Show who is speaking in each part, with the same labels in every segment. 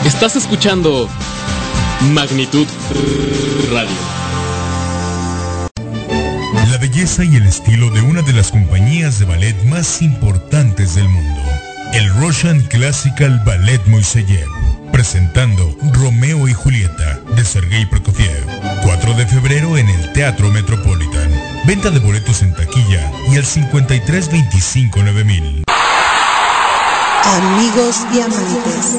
Speaker 1: Estás escuchando Magnitud Radio.
Speaker 2: La belleza y el estilo de una de las compañías de ballet más importantes del mundo, el Russian Classical Ballet Moiseyev, presentando Romeo y Julieta de Sergei Prokofiev, 4 de febrero en el Teatro Metropolitan. Venta de boletos en taquilla y al 5325-9000.
Speaker 3: Amigos y amantes,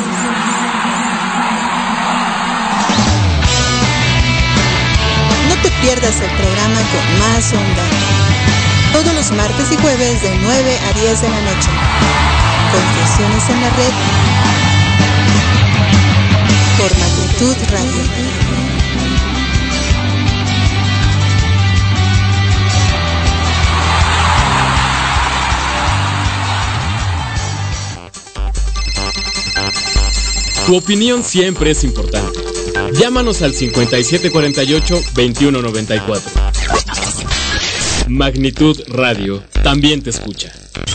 Speaker 3: no te pierdas el programa con más onda, todos los martes y jueves de 9 a 10 de la noche. Confesiones en la red por Magnitud Radio.
Speaker 1: Tu opinión siempre es importante. Llámanos al 5748-2194. Magnitud Radio también te escucha.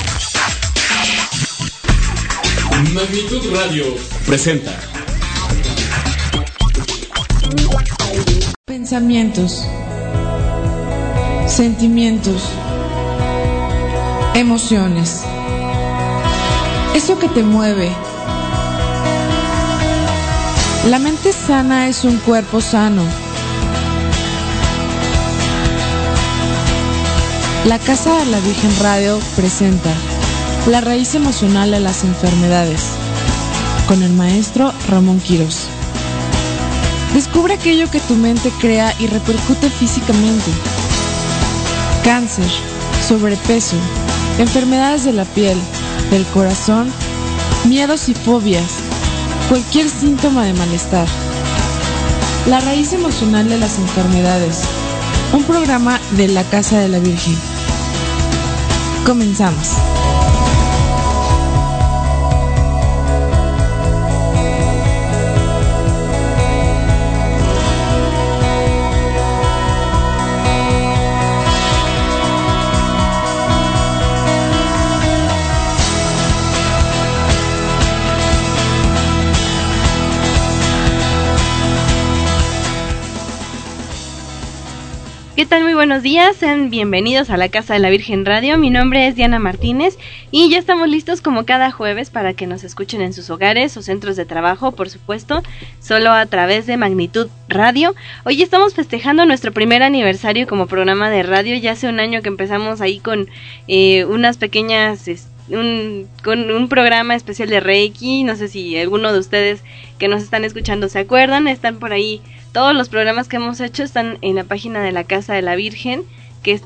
Speaker 1: Magnitud Radio presenta
Speaker 4: pensamientos, sentimientos, emociones. Eso que te mueve. La mente sana es un cuerpo sano. La Casa de la Virgen Radio presenta La raíz emocional de las enfermedades, con el maestro Ramón Quirós. Descubre aquello que tu mente crea y repercute físicamente. Cáncer, sobrepeso, enfermedades de la piel, del corazón, miedos y fobias, cualquier síntoma de malestar. La raíz emocional de las enfermedades, un programa de la Casa de la Virgen. Comenzamos.
Speaker 5: ¿Qué tal? Muy buenos días, sean bienvenidos a la Casa de la Virgen Radio. Mi nombre es Diana Martínez y ya estamos listos como cada jueves para que nos escuchen en sus hogares o centros de trabajo, por supuesto, solo a través de Magnitud Radio. Hoy estamos festejando nuestro primer aniversario como programa de radio. Ya hace un año que empezamos ahí con unas pequeñas... con un programa especial de Reiki. No sé si alguno de ustedes que nos están escuchando se acuerdan. Están por ahí todos los programas que hemos hecho, están en la página de la Casa de la Virgen, que es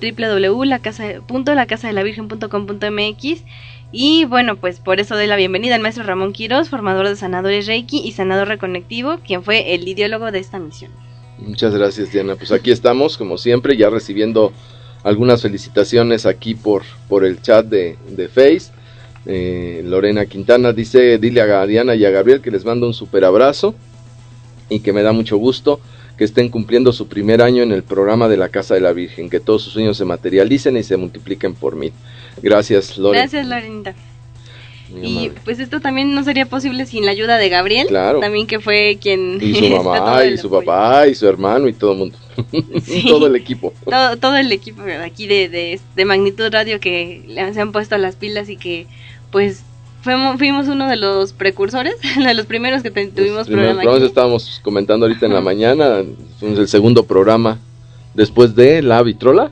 Speaker 5: www.lacasadelavirgen.com.mx. y bueno, pues por eso doy la bienvenida al maestro Ramón Quirós, formador de sanadores Reiki y sanador reconectivo, quien fue el ideólogo de esta misión.
Speaker 6: Muchas gracias, Diana. Pues aquí estamos, como siempre, ya recibiendo algunas felicitaciones aquí por el chat de Face. Lorena Quintana dice: dile a Diana y a Gabriel que les mando un super abrazo y que me da mucho gusto que estén cumpliendo su primer año en el programa de la Casa de la Virgen, que todos sus sueños se materialicen y se multipliquen por 1000. Gracias, Lorena.
Speaker 5: Gracias, Lorenita. Y pues esto también no sería posible sin la ayuda de Gabriel, claro, también, que fue quien...
Speaker 6: Y su mamá, y su papá, y su hermano, y todo el mundo. Sí, todo el equipo.
Speaker 5: Todo el equipo aquí de Magnitud Radio que se han puesto las pilas y que pues fuimos uno de los precursores, de los primeros que tuvimos programa aquí.
Speaker 6: Estábamos comentando ahorita en la mañana, fuimos el segundo programa después de La Vitrola.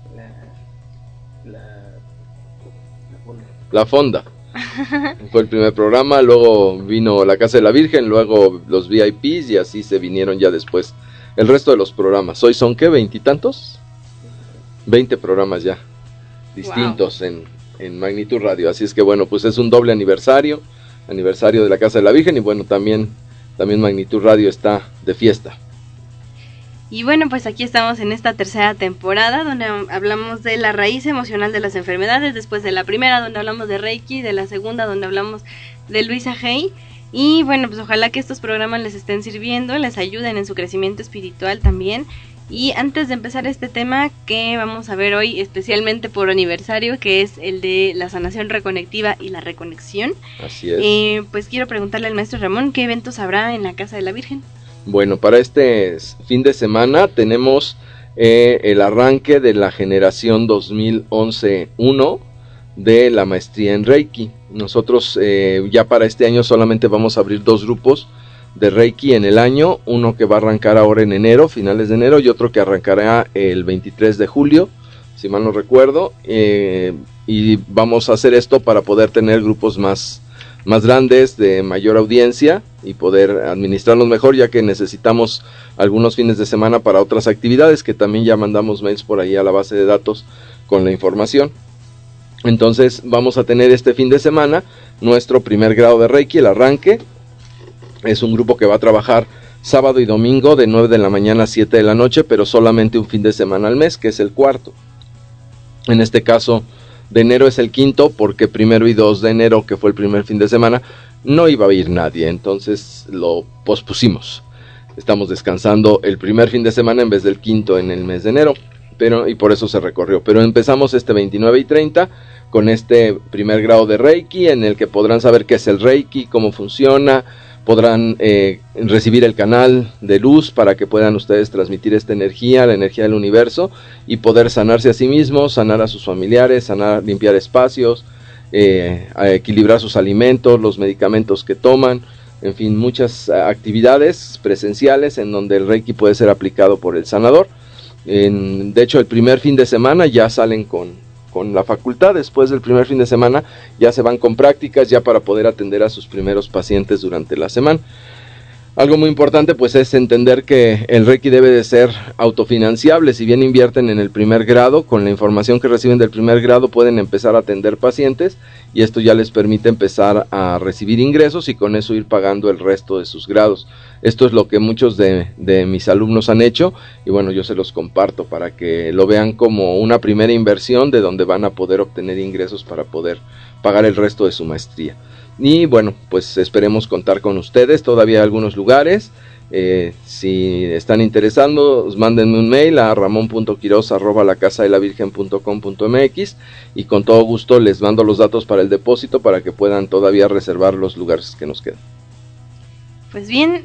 Speaker 6: La Fonda. Fue el primer programa, luego vino la Casa de la Virgen, luego los VIPs y así se vinieron ya después el resto de los programas. Hoy son, ¿qué? ¿20 y tantos? 20 programas ya distintos, wow, en Magnitud Radio. Así es que bueno, pues es un doble aniversario de la Casa de la Virgen y bueno, también Magnitud Radio está de fiesta.
Speaker 5: Y bueno, pues aquí estamos en esta tercera temporada donde hablamos de la raíz emocional de las enfermedades, después de la primera donde hablamos de Reiki, de la segunda donde hablamos de Luisa Hay. Y bueno, pues ojalá que estos programas les estén sirviendo, les ayuden en su crecimiento espiritual también. Y antes de empezar este tema que vamos a ver hoy, especialmente por aniversario, que es el de la sanación reconectiva y la reconexión.
Speaker 6: Así es.
Speaker 5: Pues quiero preguntarle al maestro Ramón, ¿qué eventos habrá en la Casa de la Virgen?
Speaker 6: Bueno, para este fin de semana tenemos el arranque de la generación 2011-1 de la maestría en Reiki. Nosotros ya para este año solamente vamos a abrir 2 grupos de Reiki en el año, uno que va a arrancar ahora en enero, finales de enero, y otro que arrancará el 23 de julio, si mal no recuerdo, y vamos a hacer esto para poder tener grupos más grandes, de mayor audiencia, y poder administrarlos mejor, ya que necesitamos algunos fines de semana para otras actividades, que también ya mandamos mails por ahí a la base de datos con la información. Entonces vamos a tener este fin de semana nuestro primer grado de Reiki, el arranque. Es un grupo que va a trabajar sábado y domingo de 9 de la mañana a 7 de la noche, pero solamente un fin de semana al mes, que es el cuarto. En este caso, de enero es el quinto, porque 1 y 2 de enero, que fue el primer fin de semana, no iba a ir nadie, entonces lo pospusimos. Estamos descansando el primer fin de semana en vez del quinto en el mes de enero, y por eso se recorrió. Pero empezamos este 29 y 30 con este primer grado de Reiki, en el que podrán saber qué es el Reiki, cómo funciona. Podrán recibir el canal de luz para que puedan ustedes transmitir esta energía, la energía del universo, y poder sanarse a sí mismos, sanar a sus familiares, limpiar espacios, equilibrar sus alimentos, los medicamentos que toman, en fin, muchas actividades presenciales en donde el Reiki puede ser aplicado por el sanador. De hecho, el primer fin de semana ya salen con la facultad. Después del primer fin de semana ya se van con prácticas, ya para poder atender a sus primeros pacientes durante la semana. Algo muy importante pues es entender que el Reiki debe de ser autofinanciable. Si bien invierten en el primer grado, con la información que reciben del primer grado pueden empezar a atender pacientes, y esto ya les permite empezar a recibir ingresos y con eso ir pagando el resto de sus grados. Esto es lo que muchos de mis alumnos han hecho, y bueno, yo se los comparto para que lo vean como una primera inversión de donde van a poder obtener ingresos para poder pagar el resto de su maestría. Y bueno, pues esperemos contar con ustedes. Todavía hay algunos lugares. Si están interesados, mándenme un mail a ramon.quiroz@lacasadelavirgen.com.mx y con todo gusto les mando los datos para el depósito para que puedan todavía reservar los lugares que nos quedan.
Speaker 5: Pues bien,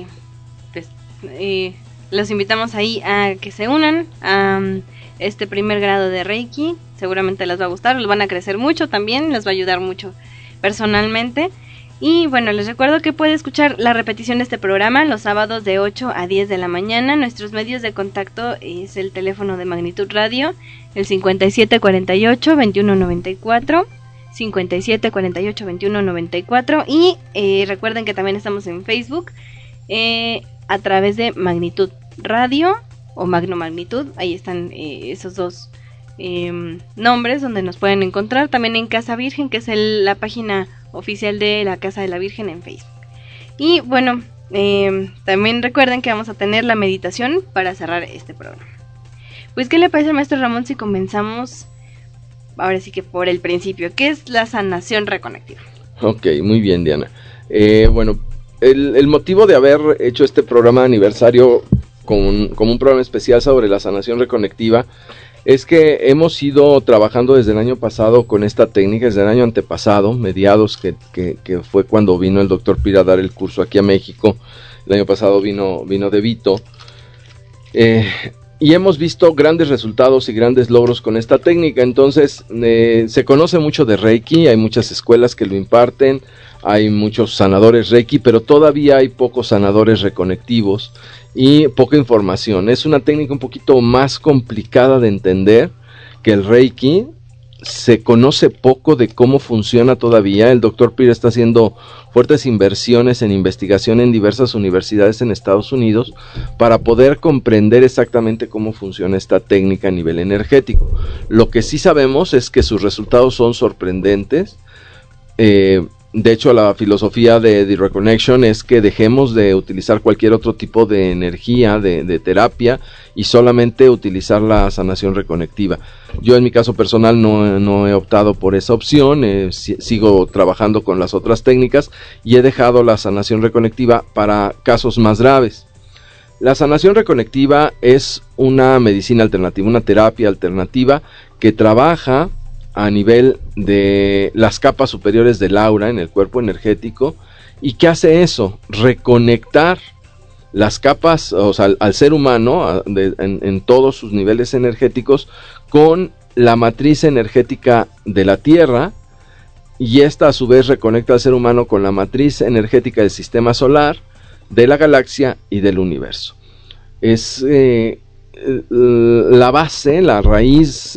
Speaker 5: los invitamos ahí a que se unan a este primer grado de Reiki. Seguramente les va a gustar, les van a crecer mucho también, les va a ayudar mucho personalmente. Y bueno, les recuerdo que puede escuchar la repetición de este programa los sábados de 8 a 10 de la mañana. Nuestros medios de contacto es el teléfono de Magnitud Radio, el 5748-2194, 5748-2194, y recuerden que también estamos en Facebook a través de Magnitud Radio o Magno Magnitud. Ahí están esos dos nombres donde nos pueden encontrar. También en Casa Virgen, que es la página oficial de la Casa de la Virgen en Facebook. Y bueno, también recuerden que vamos a tener la meditación para cerrar este programa. Pues, ¿qué le parece, maestro Ramón, si comenzamos ahora sí que por el principio? ¿Qué es la sanación reconectiva?
Speaker 6: Ok, muy bien, Diana. Bueno, el motivo de haber hecho este programa de aniversario como un programa especial sobre la sanación reconectiva es que hemos ido trabajando desde el año pasado con esta técnica, desde el año antepasado, mediados, que fue cuando vino el doctor Pira a dar el curso aquí a México. El año pasado vino De Vito, y hemos visto grandes resultados y grandes logros con esta técnica. Entonces se conoce mucho de Reiki, hay muchas escuelas que lo imparten, hay muchos sanadores Reiki, pero todavía hay pocos sanadores reconectivos y poca información. Es una técnica un poquito más complicada de entender que el Reiki. Se conoce poco de cómo funciona todavía. El doctor Pira está haciendo fuertes inversiones en investigación en diversas universidades en Estados Unidos para poder comprender exactamente cómo funciona esta técnica a nivel energético. Lo que sí sabemos es que sus resultados son sorprendentes. De hecho, la filosofía de The Reconnection es que dejemos de utilizar cualquier otro tipo de energía, de terapia, y solamente utilizar la sanación reconectiva. Yo en mi caso personal no he optado por esa opción, sigo trabajando con las otras técnicas y he dejado la sanación reconectiva para casos más graves. La sanación reconectiva es una medicina alternativa, una terapia alternativa que trabaja a nivel de las capas superiores del aura en el cuerpo energético. ¿Y qué hace eso? Reconectar las capas, o sea, al ser humano en todos sus niveles energéticos con la matriz energética de la Tierra, y esta a su vez reconecta al ser humano con la matriz energética del sistema solar, de la galaxia y del universo. Es la base, la raíz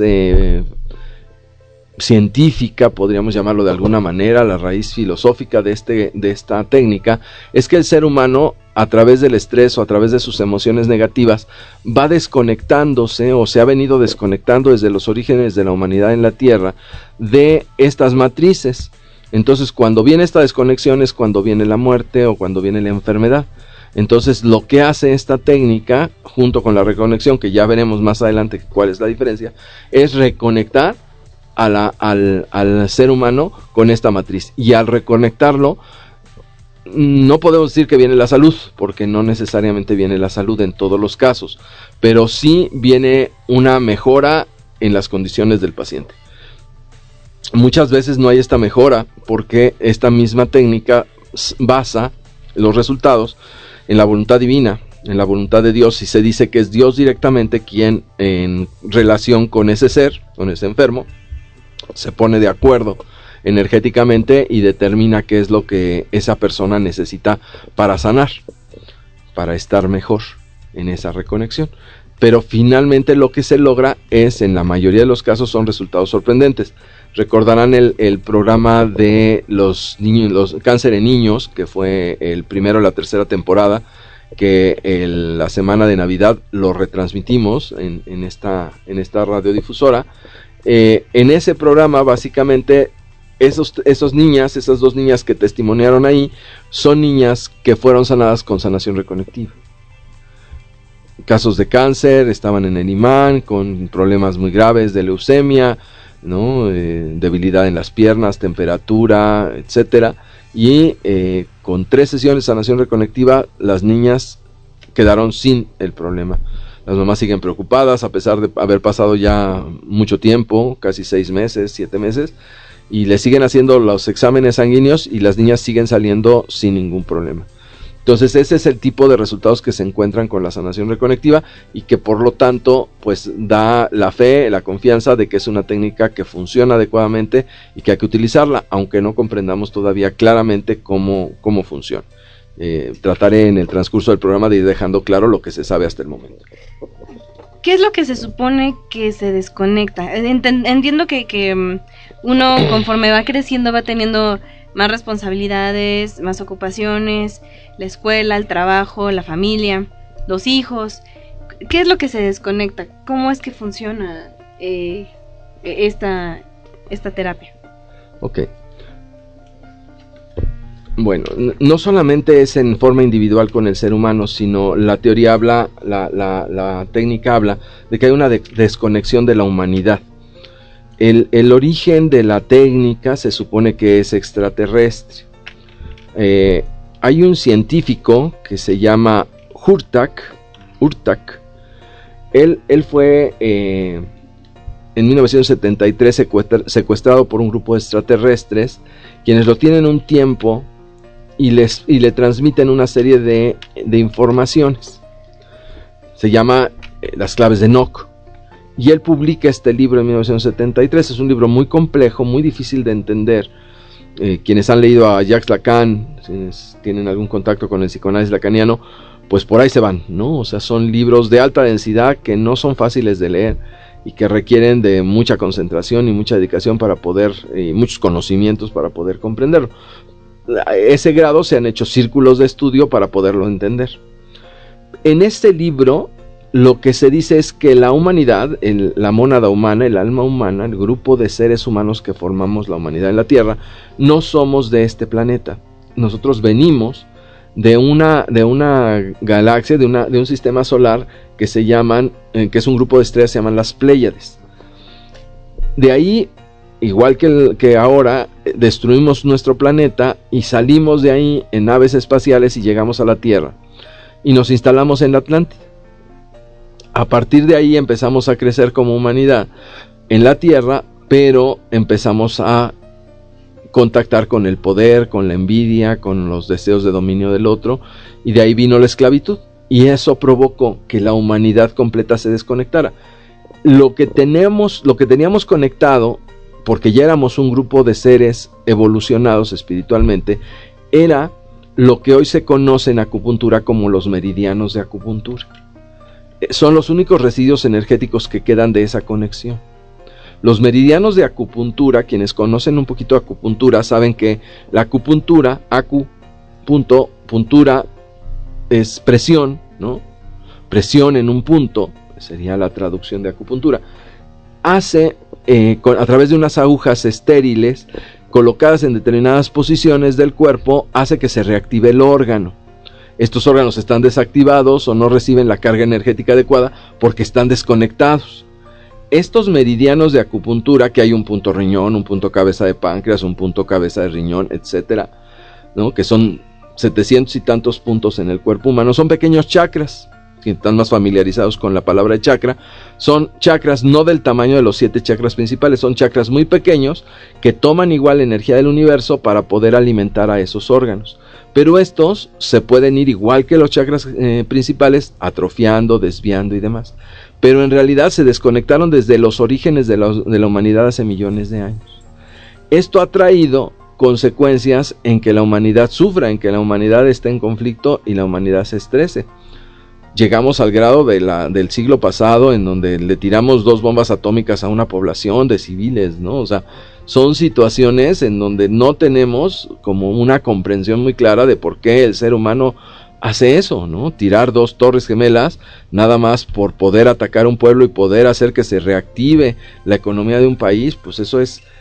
Speaker 6: científica, podríamos llamarlo de alguna manera, la raíz filosófica de esta técnica, es que el ser humano, a través del estrés o a través de sus emociones negativas, va desconectándose o se ha venido desconectando desde los orígenes de la humanidad en la Tierra de estas matrices. Entonces, cuando viene esta desconexión es cuando viene la muerte o cuando viene la enfermedad. Entonces, lo que hace esta técnica, junto con la reconexión, que ya veremos más adelante cuál es la diferencia, es reconectar al ser humano con esta matriz. Y al reconectarlo, no podemos decir que viene la salud, porque no necesariamente viene la salud en todos los casos, pero sí viene una mejora en las condiciones del paciente. Muchas veces no hay esta mejora porque esta misma técnica basa los resultados en la voluntad divina, en la voluntad de Dios, y se dice que es Dios directamente quien, en relación con ese ser, con ese enfermo, se pone de acuerdo energéticamente y determina qué es lo que esa persona necesita para sanar, para estar mejor en esa reconexión. Pero finalmente lo que se logra es, en la mayoría de los casos, son resultados sorprendentes. Recordarán el programa de los niños, los cáncer en niños, que fue el primero de la tercera temporada, que la semana de Navidad lo retransmitimos en esta radiodifusora. En ese programa, básicamente, esas dos niñas que testimoniaron ahí, son niñas que fueron sanadas con sanación reconectiva. Casos de cáncer, estaban en el imán, con problemas muy graves de leucemia, ¿no? Debilidad en las piernas, temperatura, etcétera. Y con 3 sesiones de sanación reconectiva, las niñas quedaron sin el problema. Las mamás siguen preocupadas a pesar de haber pasado ya mucho tiempo, casi 6 meses, 7 meses, y le siguen haciendo los exámenes sanguíneos y las niñas siguen saliendo sin ningún problema. Entonces ese es el tipo de resultados que se encuentran con la sanación reconectiva, y que por lo tanto pues da la fe, la confianza de que es una técnica que funciona adecuadamente y que hay que utilizarla, aunque no comprendamos todavía claramente cómo funciona. Trataré en el transcurso del programa de ir dejando claro lo que se sabe hasta el momento.
Speaker 5: ¿Qué es lo que se supone que se desconecta? Entiendo que uno, conforme va creciendo, va teniendo más responsabilidades, más ocupaciones, la escuela, el trabajo, la familia, los hijos. ¿Qué es lo que se desconecta? ¿Cómo es que funciona esta terapia?
Speaker 6: Ok. Bueno, no solamente es en forma individual con el ser humano, sino la teoría habla, la técnica habla de que hay una desconexión de la humanidad. El origen de la técnica se supone que es extraterrestre. Hay un científico que se llama Urtak. Él fue en 1973 secuestrado por un grupo de extraterrestres, quienes lo tienen un tiempo y le transmiten una serie de informaciones. Se llama Las claves de Enoch. Y él publica este libro en 1973. Es un libro muy complejo, muy difícil de entender. Quienes han leído a Jacques Lacan, quienes tienen algún contacto con el psicoanálisis lacaniano, pues por ahí se van, ¿no? O sea, son libros de alta densidad que no son fáciles de leer y que requieren de mucha concentración y mucha dedicación para poder, y muchos conocimientos para poder comprenderlo. A ese grado se han hecho círculos de estudio para poderlo entender. En este libro lo que se dice es que la humanidad, la mónada humana, el alma humana, el grupo de seres humanos que formamos la humanidad en la Tierra, no somos de este planeta. Nosotros venimos de una galaxia, de un sistema solar que se llaman, que es un grupo de estrellas, se llaman las Pléyades. De ahí, igual que ahora, destruimos nuestro planeta y salimos de ahí en naves espaciales y llegamos a la Tierra. y nos instalamos en la Atlántida. A partir de ahí empezamos a crecer como humanidad en la Tierra, pero empezamos a contactar con el poder, con la envidia, con los deseos de dominio del otro, y de ahí vino la esclavitud, y eso provocó que la humanidad completa se desconectara. Lo que teníamos conectado, porque ya éramos un grupo de seres evolucionados espiritualmente, era lo que hoy se conoce en acupuntura como los meridianos de acupuntura. Son los únicos residuos energéticos que quedan de esa conexión. Los meridianos de acupuntura, quienes conocen un poquito de acupuntura, saben que la acupuntura, puntura es presión, ¿no? Presión en un punto, sería la traducción de acupuntura. Hace, a través de unas agujas estériles, colocadas en determinadas posiciones del cuerpo, hace que se reactive el órgano. Estos órganos están desactivados o no reciben la carga energética adecuada porque están desconectados. Estos meridianos de acupuntura, que hay un punto riñón, un punto cabeza de páncreas, un punto cabeza de riñón, etcétera, ¿no? Que son 700 y tantos puntos en el cuerpo humano, son pequeños chakras. Si están más familiarizados con la palabra de chakra, son chakras no del tamaño de los 7 chakras principales, son chakras muy pequeños que toman igual energía del universo para poder alimentar a esos órganos. Pero estos se pueden ir igual que los chakras principales, atrofiando, desviando y demás. Pero en realidad se desconectaron desde los orígenes de la humanidad hace millones de años. Esto ha traído consecuencias en que la humanidad sufra, en que la humanidad esté en conflicto y la humanidad se estrese. Llegamos al grado del siglo pasado en donde le tiramos 2 bombas atómicas a una población de civiles, ¿no? O sea, son situaciones en donde no tenemos como una comprensión muy clara de por qué el ser humano hace eso, ¿no? Tirar 2 torres gemelas nada más por poder atacar un pueblo y poder hacer que se reactive la economía de un país, pues eso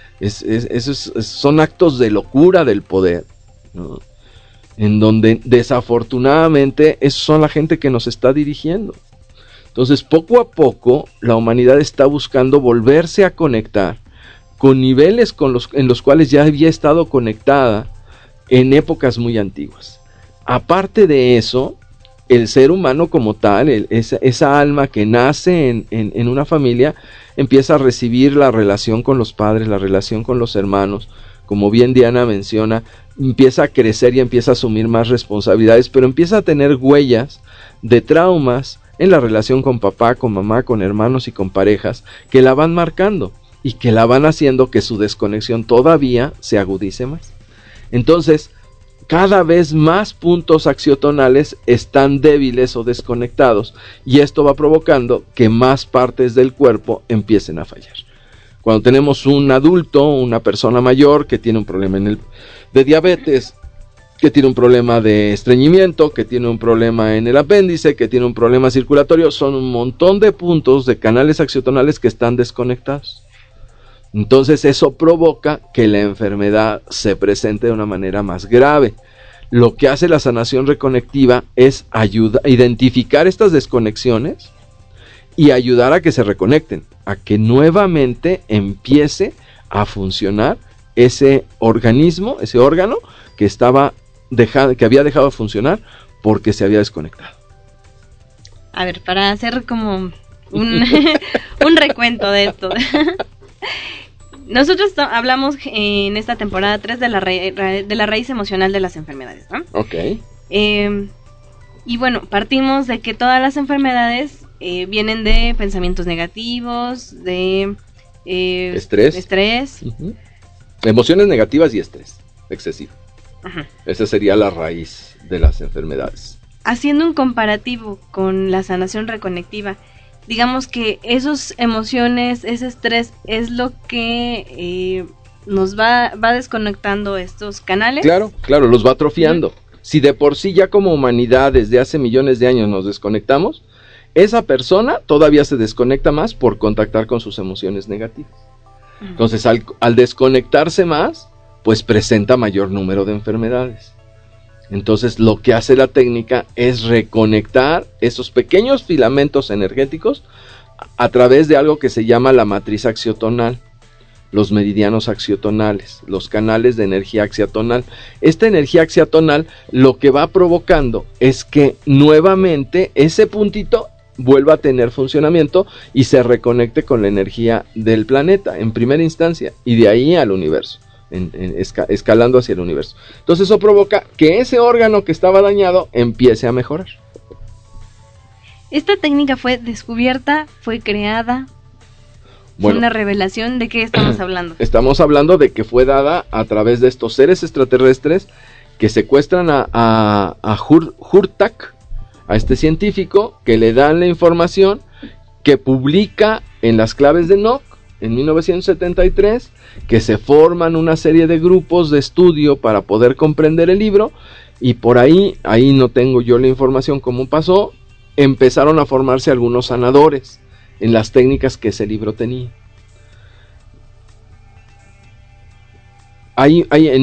Speaker 6: son actos de locura del poder, ¿no? En donde desafortunadamente esos son la gente que nos está dirigiendo. Entonces, poco a poco la humanidad está buscando volverse a conectar con niveles en los cuales ya había estado conectada en épocas muy antiguas. Aparte de eso, el ser humano como tal, esa alma que nace en una familia, empieza a recibir la relación con los padres, la relación con los hermanos. Como bien Diana menciona, empieza a crecer y empieza a asumir más responsabilidades, pero empieza a tener huellas de traumas en la relación con papá, con mamá, con hermanos y con parejas, que la van marcando y que la van haciendo que su desconexión todavía se agudice más. Entonces, cada vez más puntos axiotonales están débiles o desconectados, y esto va provocando que más partes del cuerpo empiecen a fallar. Cuando tenemos un adulto, una persona mayor que tiene un problema de diabetes, que tiene un problema de estreñimiento, que tiene un problema en el apéndice, que tiene un problema circulatorio, son un montón de puntos de canales axiotonales que están desconectados. Entonces eso provoca que la enfermedad se presente de una manera más grave. Lo que hace la sanación reconectiva es identificar estas desconexiones y ayudar a que se reconecten, a que nuevamente empiece a funcionar ese organismo, ese órgano que había dejado de funcionar porque se había desconectado.
Speaker 5: A ver, para hacer como un recuento de esto. Nosotros hablamos en esta temporada 3 de la raíz emocional de las enfermedades, ¿no?
Speaker 6: Ok.
Speaker 5: Y bueno, partimos de que todas las enfermedades vienen de pensamientos negativos, de estrés.
Speaker 6: Uh-huh. Emociones negativas y estrés excesivo.
Speaker 5: Uh-huh.
Speaker 6: Esa sería la raíz de las enfermedades.
Speaker 5: Haciendo un comparativo con la sanación reconectiva, digamos que esas emociones, ese estrés es lo que nos va desconectando estos canales.
Speaker 6: Claro, los va atrofiando. Uh-huh. Si de por sí ya como humanidad desde hace millones de años nos desconectamos, esa persona todavía se desconecta más por contactar con sus emociones negativas. Uh-huh. Entonces al desconectarse más, pues presenta mayor número de enfermedades. Entonces lo que hace la técnica es reconectar esos pequeños filamentos energéticos a través de algo que se llama la matriz axiotonal. los meridianos axiotonales, los canales de energía axiatonal. Esta energía axiatonal lo que va provocando es que nuevamente ese puntito vuelva a tener funcionamiento y se reconecte con la energía del planeta en primera instancia y de ahí al universo, escalando hacia el universo. Entonces eso provoca que ese órgano que estaba dañado empiece a mejorar.
Speaker 5: ¿Esta técnica fue descubierta, fue creada? Bueno, ¿una revelación? ¿De qué estamos hablando?
Speaker 6: Estamos hablando de que fue dada a través de estos seres extraterrestres que secuestran a Hurtak, a este científico, que le dan la información, que publica en las claves de Enoch en 1973, que se forman una serie de grupos de estudio para poder comprender el libro, y por ahí no tengo yo la información cómo pasó, empezaron a formarse algunos sanadores en las técnicas que ese libro tenía. Ahí en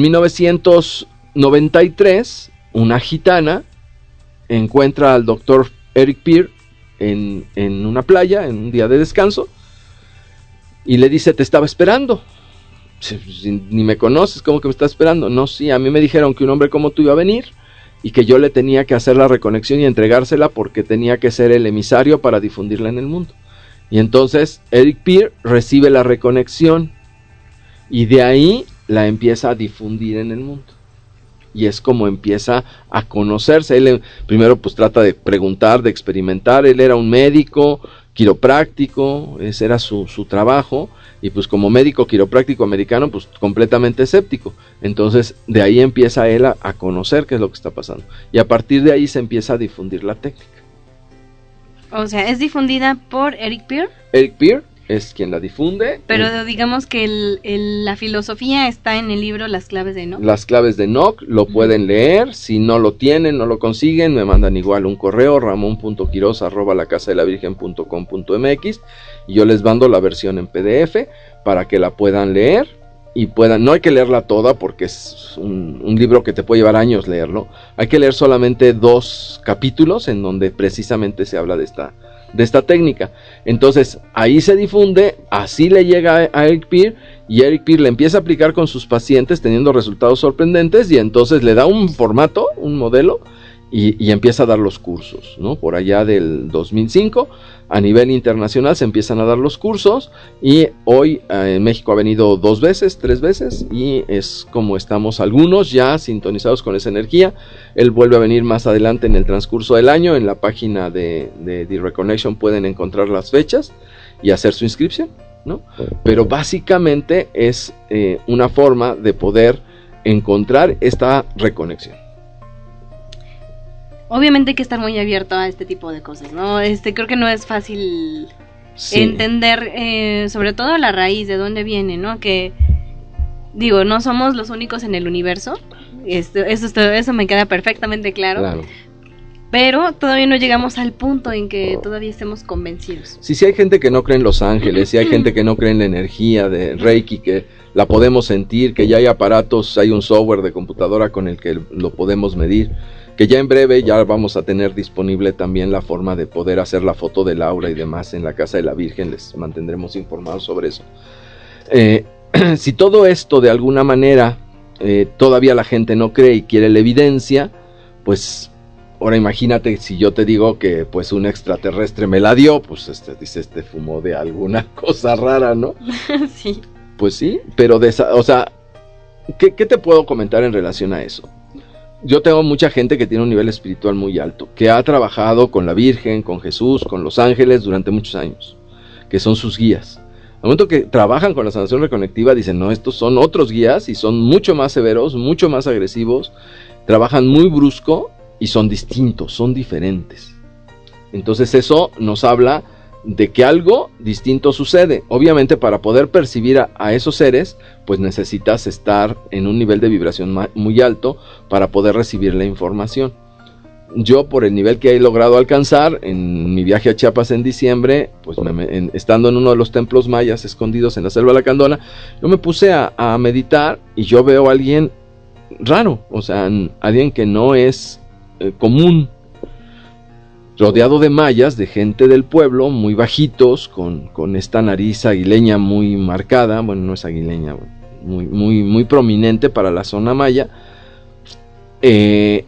Speaker 6: 1993, una gitana encuentra al doctor Eric Peer en una playa, en un día de descanso, y le dice: te estaba esperando. Ni me conoces, ¿cómo que me estás esperando? No, sí, a mí me dijeron que un hombre como tú iba a venir y que yo le tenía que hacer la reconexión y entregársela porque tenía que ser el emisario para difundirla en el mundo. Y entonces Eric Peer recibe la reconexión y de ahí la empieza a difundir en el mundo. Y es como empieza a conocerse. Él primero pues trata de preguntar, de experimentar. Él era un médico quiropráctico, ese era su trabajo, y pues como médico quiropráctico americano pues completamente escéptico. Entonces de ahí empieza él a conocer qué es lo que está pasando, y a partir de ahí se empieza a difundir la técnica.
Speaker 5: O sea, ¿es difundida por Eric Peer?
Speaker 6: Eric Peer es quien la difunde.
Speaker 5: Pero digamos que la filosofía está en el libro Las Claves de Enoch.
Speaker 6: Las Claves de Enoch, lo pueden leer. Si no lo tienen, no lo consiguen, me mandan igual un correo, ramon.quiroz@lacasadelavirgen.com.mx, y yo les mando la versión en PDF para que la puedan leer y puedan. No hay que leerla toda porque es un libro que te puede llevar años leerlo. Hay que leer solamente 2 capítulos en donde precisamente se habla de esta técnica. Entonces ahí se difunde, así le llega a Eric Peer, y Eric Peer le empieza a aplicar con sus pacientes teniendo resultados sorprendentes, y entonces le da un formato, un modelo, y empieza a dar los cursos, ¿no? Por allá del 2005 a nivel internacional se empiezan a dar los cursos, y hoy en México ha venido 2 veces, 3 veces, y es como estamos algunos ya sintonizados con esa energía. Él vuelve a venir más adelante en el transcurso del año. En la página de The Reconnection pueden encontrar las fechas y hacer su inscripción, ¿no? Pero básicamente es una forma de poder encontrar esta reconexión.
Speaker 5: Obviamente hay que estar muy abierto a este tipo de cosas, ¿no? Creo que no es fácil entender, sobre todo la raíz, de dónde viene, ¿no? Que, digo, no somos los únicos en el universo, eso me queda perfectamente claro. Pero todavía no llegamos al punto en que todavía estemos convencidos.
Speaker 6: Sí, hay gente que no cree en los ángeles, sí hay gente que no cree en la energía de Reiki, que la podemos sentir, que ya hay aparatos, hay un software de computadora con el que lo podemos medir, que ya en breve ya vamos a tener disponible también la forma de poder hacer la foto del aura y demás en la Casa de la Virgen. Les mantendremos informados sobre eso. Si todo esto de alguna manera todavía la gente no cree y quiere la evidencia, pues ahora imagínate si yo te digo que pues un extraterrestre me la dio, pues dice, fumó de alguna cosa rara, ¿no?
Speaker 5: Sí.
Speaker 6: Pues sí, pero o sea, ¿qué te puedo comentar en relación a eso? Yo tengo mucha gente que tiene un nivel espiritual muy alto, que ha trabajado con la Virgen, con Jesús, con los ángeles durante muchos años, que son sus guías. Al momento que trabajan con la sanación reconectiva, dicen, no, estos son otros guías y son mucho más severos, mucho más agresivos, trabajan muy brusco y son distintos, son diferentes. Entonces eso nos habla de que algo distinto sucede. Obviamente para poder percibir a esos seres, pues necesitas estar en un nivel de vibración muy alto para poder recibir la información. Yo, por el nivel que he logrado alcanzar en mi viaje a Chiapas en diciembre, pues estando en uno de los templos mayas escondidos en la selva lacandona, yo me puse a meditar y yo veo a alguien raro, o sea, alguien que no es común. rodeado de mayas, de gente del pueblo, muy bajitos, con esta nariz aguileña muy marcada, bueno, no es aguileña, muy prominente para la zona maya, y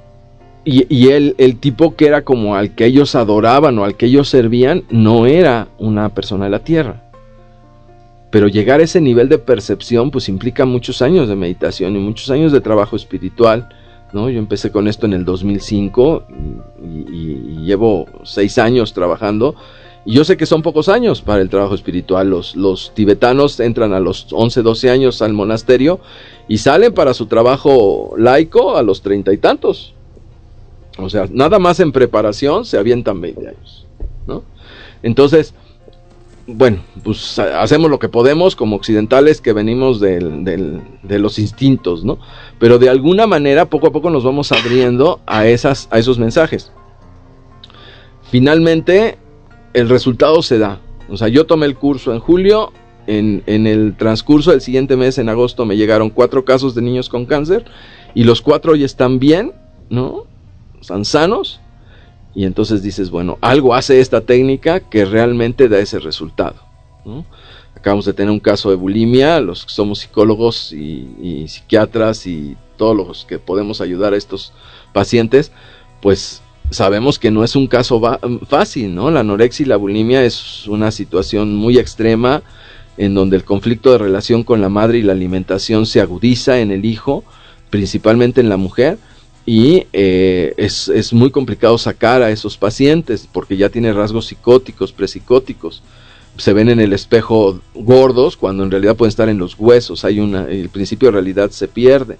Speaker 6: el tipo que era como al que ellos adoraban o al que ellos servían, no era una persona de la tierra. Pero llegar a ese nivel de percepción pues implica muchos años de meditación y muchos años de trabajo espiritual, ¿no? Yo empecé con esto en el 2005 y llevo 6 años trabajando, y yo sé que son pocos años para el trabajo espiritual. Los tibetanos entran a los 11, 12 años al monasterio y salen para su trabajo laico a los 30 y tantos. O sea, nada más en preparación se avientan 20 años, ¿no? Entonces, bueno, pues hacemos lo que podemos como occidentales que venimos de los instintos, ¿no? Pero de alguna manera poco a poco nos vamos abriendo a esos mensajes. Finalmente el resultado se da. O sea, yo tomé el curso en julio, en el transcurso del siguiente mes, en agosto, me llegaron 4 casos de niños con cáncer, y los 4 hoy están bien, ¿no? Están sanos. Y entonces dices, bueno, algo hace esta técnica que realmente da ese resultado, ¿no? Acabamos de tener un caso de bulimia. Los que somos psicólogos y psiquiatras y todos los que podemos ayudar a estos pacientes, pues sabemos que no es un caso fácil, ¿no? La anorexia y la bulimia es una situación muy extrema, en donde el conflicto de relación con la madre y la alimentación se agudiza en el hijo, principalmente en la mujer. Y es muy complicado sacar a esos pacientes porque ya tiene rasgos psicóticos, presicóticos. Se ven en el espejo gordos cuando en realidad pueden estar en los huesos. El principio de realidad se pierde.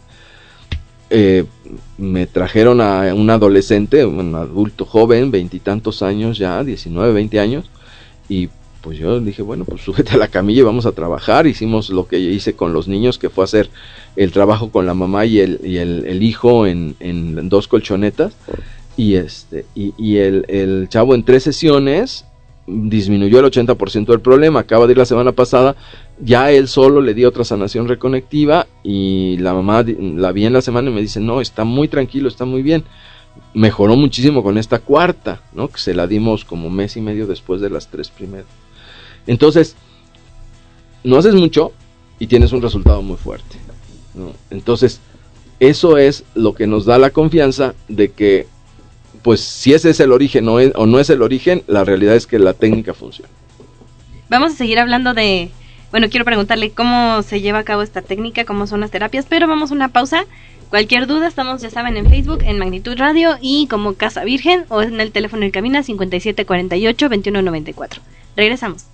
Speaker 6: Me trajeron a un adolescente, un adulto joven, 20 y tantos años ya, 19, 20 años, y pues yo dije, bueno, pues súbete a la camilla y vamos a trabajar. Hicimos lo que hice con los niños, que fue hacer el trabajo con la mamá y el hijo en 2 colchonetas, y el chavo en 3 sesiones disminuyó el 80% del problema. Acaba de ir la semana pasada, ya él solo le di otra sanación reconectiva, y la mamá la vi en la semana y me dice, no, está muy tranquilo, está muy bien. Mejoró muchísimo con esta 4ª, ¿no? Que se la dimos como mes y medio después de las 3 primeras. Entonces, no haces mucho y tienes un resultado muy fuerte, ¿no? Entonces, eso es lo que nos da la confianza de que, pues, si ese es el origen o no es el origen, la realidad es que la técnica funciona.
Speaker 5: Vamos a seguir hablando bueno, quiero preguntarle cómo se lleva a cabo esta técnica, cómo son las terapias, pero vamos a una pausa. Cualquier duda, estamos, ya saben, en Facebook, en Magnitud Radio y como Casa Virgen, o en el teléfono en cabina 5748-2194. Regresamos.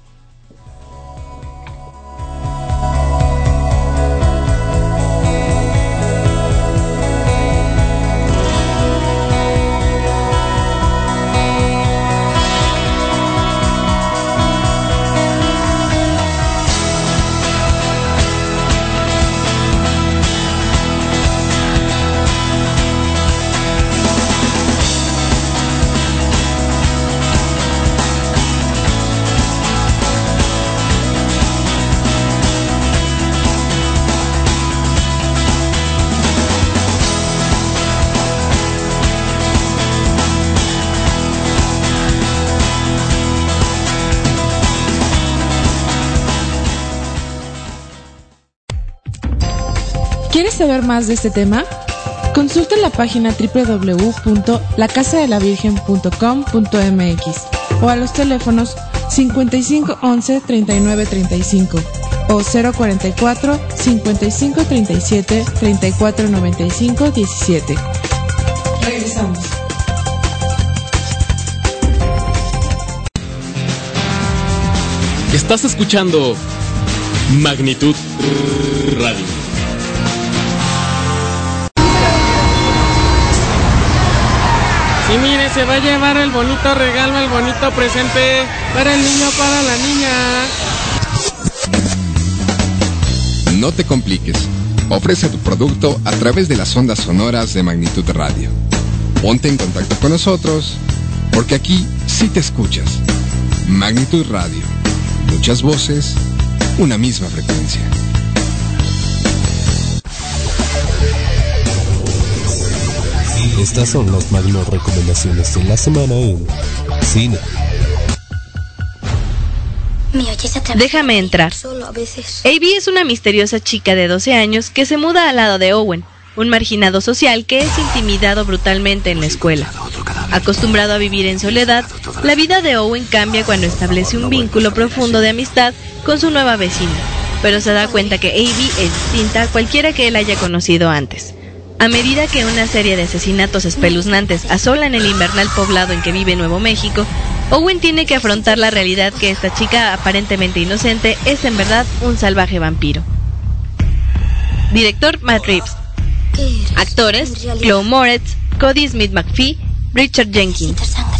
Speaker 4: ¿Quieres saber más de este tema? Consulta la página www.lacasadelavirgen.com.mx o a los teléfonos 55 11 39 35 o 044 55 37 34 95 17. Regresamos.
Speaker 1: Estás escuchando Magnitud Radio.
Speaker 7: Y mire, se va a llevar el bonito regalo, el bonito presente para el niño, para la niña.
Speaker 8: No te compliques. Ofrece tu producto a través de las ondas sonoras de Magnitud Radio. Ponte en contacto con nosotros, porque aquí sí te escuchas. Magnitud Radio. Muchas voces, una misma frecuencia.
Speaker 9: Estas son las magno recomendaciones de la semana en cine.
Speaker 5: Déjame entrar. Abby es una misteriosa chica de 12 años que se muda al lado de Owen, un marginado social que es intimidado brutalmente en la escuela. Acostumbrado a vivir en soledad, la vida de Owen cambia cuando establece un vínculo profundo de amistad con su nueva vecina, pero se da cuenta que Abby es distinta a cualquiera que él haya conocido antes. A medida que una serie de asesinatos espeluznantes asolan el invernal poblado en que vive Nuevo México, Owen tiene que afrontar la realidad que esta chica aparentemente inocente es en verdad un salvaje vampiro. Director Matt Reeves. Actores: Chloe Moretz, Cody Smith McPhee, Richard Jenkins.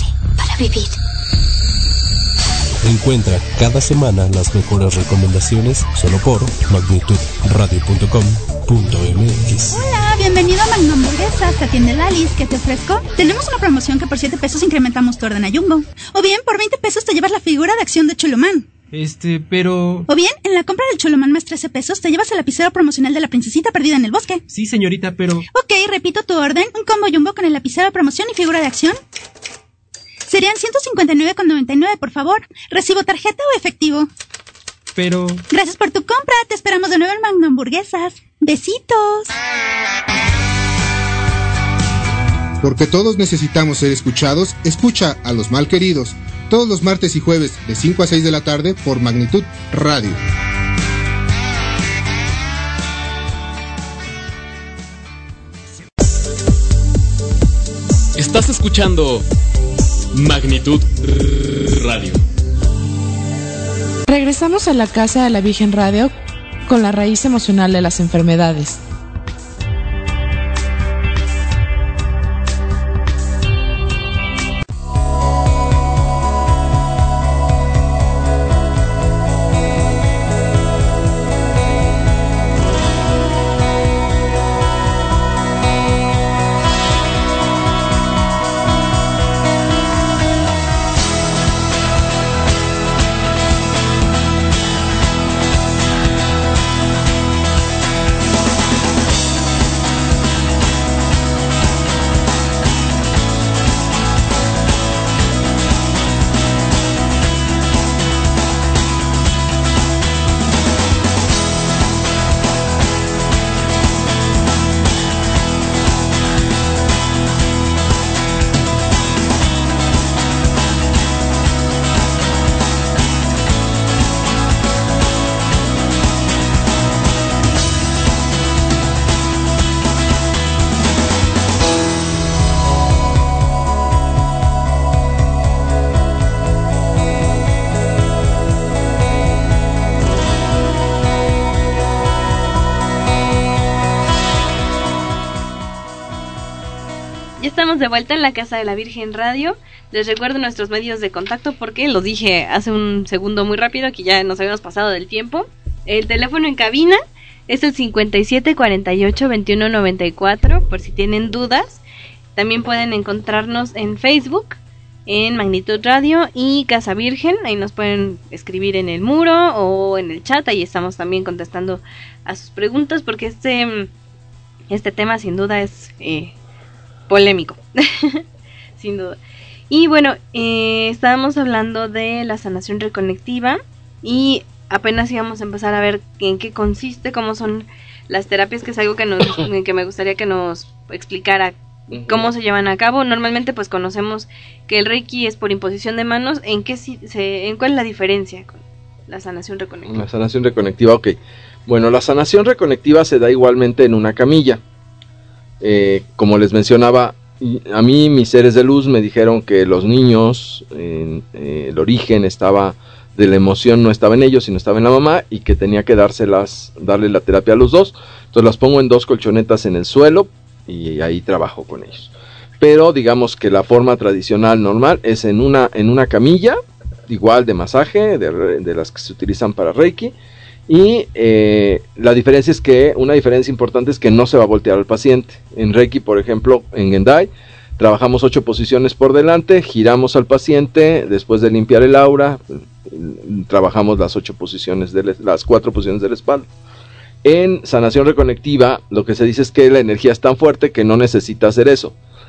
Speaker 9: Encuentra cada semana las mejores recomendaciones solo por magnitudradio.com.mx.
Speaker 10: Hola, bienvenido a Magno Hamburguesas, te atiende Lalis, ¿qué te ofrezco? Tenemos una promoción que por 7 pesos incrementamos tu orden a Jumbo. O bien, por 20 pesos te llevas la figura de acción de Cholomán.
Speaker 7: Pero...
Speaker 10: O bien, en la compra del Cholomán más 13 pesos te llevas el lapicero promocional de la princesita perdida en el bosque.
Speaker 7: Sí, señorita, pero...
Speaker 10: Ok, repito tu orden, un combo Jumbo con el lapicero de promoción y figura de acción. Serían 159,99, por favor. ¿Recibo tarjeta o efectivo?
Speaker 7: Pero...
Speaker 10: Gracias por tu compra, te esperamos de nuevo en Magno Hamburguesas. Besitos.
Speaker 11: Porque todos necesitamos ser escuchados, escucha a Los Malqueridos, todos los martes y jueves de 5 a 6 de la tarde por Magnitud Radio.
Speaker 1: Estás escuchando Magnitud Radio.
Speaker 4: Regresamos a la Casa de la Virgen Radio con la raíz emocional de las enfermedades.
Speaker 5: Estamos de vuelta en la Casa de la Virgen Radio. Les recuerdo nuestros medios de contacto porque lo dije hace un segundo muy rápido, que ya nos habíamos pasado del tiempo. El teléfono en cabina es el 5748-2194, por si tienen dudas. También pueden encontrarnos en Facebook, en Magnitud Radio y Casa Virgen. Ahí nos pueden escribir en el muro o en el chat. Ahí estamos también contestando a sus preguntas, porque este tema sin duda es... polémico, sin duda. Y bueno, estábamos hablando de la sanación reconectiva y apenas íbamos a empezar a ver en qué consiste, cómo son las terapias, que es algo que me gustaría que nos explicara cómo se llevan a cabo. Normalmente pues conocemos que el Reiki es por imposición de manos. ¿En cuál es la diferencia con la sanación reconectiva?
Speaker 6: La sanación reconectiva, ok. Bueno, la sanación reconectiva se da igualmente en una camilla. Como les mencionaba, a mí mis seres de luz me dijeron que los niños, el origen estaba de la emoción, no estaba en ellos, sino estaba en la mamá, y que tenía que darle la terapia a los dos. Entonces las pongo en 2 colchonetas en el suelo y ahí trabajo con ellos. Pero digamos que la forma tradicional normal es en una camilla, igual de masaje, de las que se utilizan para Reiki. Y la diferencia es que, una diferencia importante es que no se va a voltear al paciente. En Reiki, por ejemplo, en Gendai, trabajamos 8 posiciones por delante, giramos al paciente, después de limpiar el aura, trabajamos las 4 posiciones de la espalda. En sanación reconectiva, lo que se dice es que la energía es tan fuerte que no necesita hacer eso.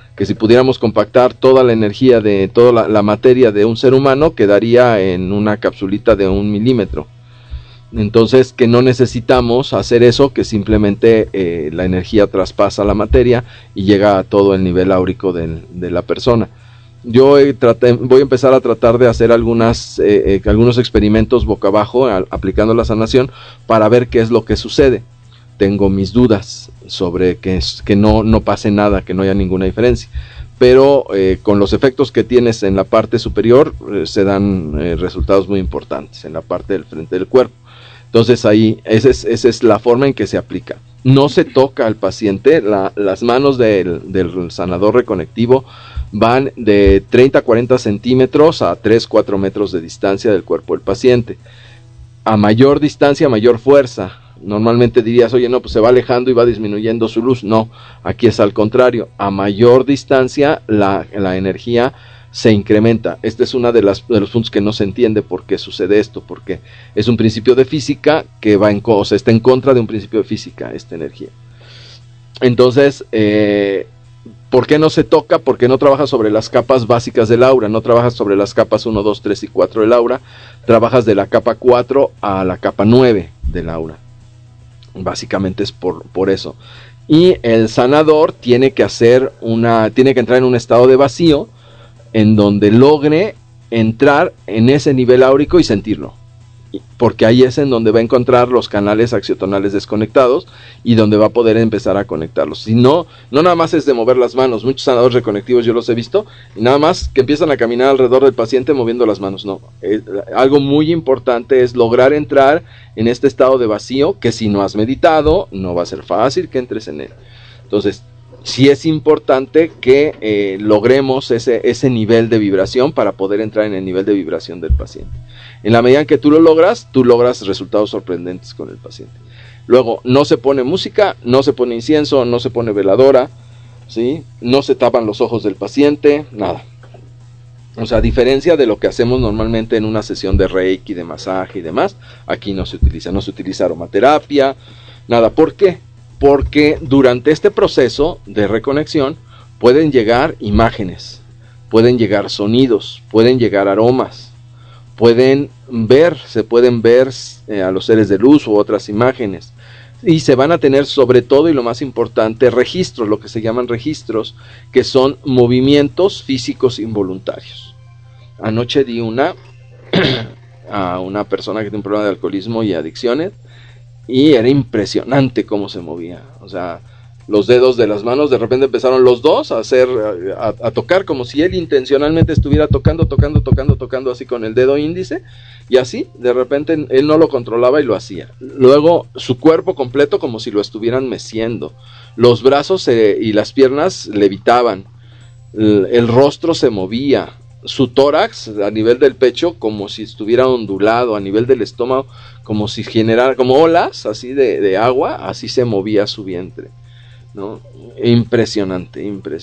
Speaker 6: que si pudiéramos compactar toda la energía de toda la materia de un ser humano, quedaría en una capsulita de 1 milímetro. Entonces, que no necesitamos hacer eso, que simplemente la energía traspasa la materia y llega a todo el nivel áurico de la persona. Yo voy a empezar a tratar de hacer algunos experimentos boca abajo, aplicando la sanación, para ver qué es lo que sucede. Tengo mis dudas sobre que no pase nada, que no haya ninguna diferencia. Pero con los efectos que tienes en la parte superior, se dan resultados muy importantes en la parte del frente del cuerpo. Entonces ahí, esa es la forma en que se aplica. No se toca al paciente, las manos del sanador reconectivo van de 30 a 40 centímetros a 3-4 metros de distancia del cuerpo del paciente. A mayor distancia, mayor fuerza. Normalmente dirías, oye, no, pues se va alejando y va disminuyendo su luz. No, aquí es al contrario. A mayor distancia, la energía se incrementa. Este es uno de los puntos que no se entiende por qué sucede esto, porque es un principio de física que está en contra de un principio de física, esta energía. Entonces, ¿por qué no se toca? Porque no trabajas sobre las capas básicas del aura, no trabajas sobre las capas 1, 2, 3 y 4 del aura, trabajas de la capa 4 a la capa 9 del aura. Básicamente es por eso. Y el sanador tiene que entrar en un estado de vacío, en donde logre entrar en ese nivel áurico y sentirlo, porque ahí es en donde va a encontrar los canales axiotonales desconectados y donde va a poder empezar a conectarlos. Si no nada más es de mover las manos. Muchos sanadores reconectivos yo los he visto y nada más que empiezan a caminar alrededor del paciente moviendo las manos. No, algo muy importante es lograr entrar en este estado de vacío, que si no has meditado no va a ser fácil que entres en él. Entonces sí es importante que logremos ese nivel de vibración para poder entrar en el nivel de vibración del paciente. En la medida en que tú logras resultados sorprendentes con el paciente. Luego, no se pone música, no se pone incienso, no se pone veladora, ¿sí? No se tapan los ojos del paciente, nada. O sea, a diferencia de lo que hacemos normalmente en una sesión de Reiki, de masaje y demás, aquí no se utiliza aromaterapia, nada. ¿Por qué? Porque durante este proceso de reconexión pueden llegar imágenes, pueden llegar sonidos, pueden llegar aromas, se pueden ver a los seres de luz u otras imágenes, y se van a tener sobre todo, y lo más importante, registros, lo que se llaman registros, que son movimientos físicos involuntarios. Anoche di a una persona que tiene un problema de alcoholismo y adicciones, y era impresionante cómo se movía. O sea, los dedos de las manos de repente empezaron los dos a tocar, como si él intencionalmente estuviera tocando así con el dedo índice, y así, de repente él no lo controlaba y lo hacía. Luego su cuerpo completo como si lo estuvieran meciendo, los brazos y las piernas levitaban, el rostro se movía, su tórax a nivel del pecho como si estuviera ondulado, a nivel del estómago como si generara como olas así de agua, así se movía su vientre, ¿no? Impresionante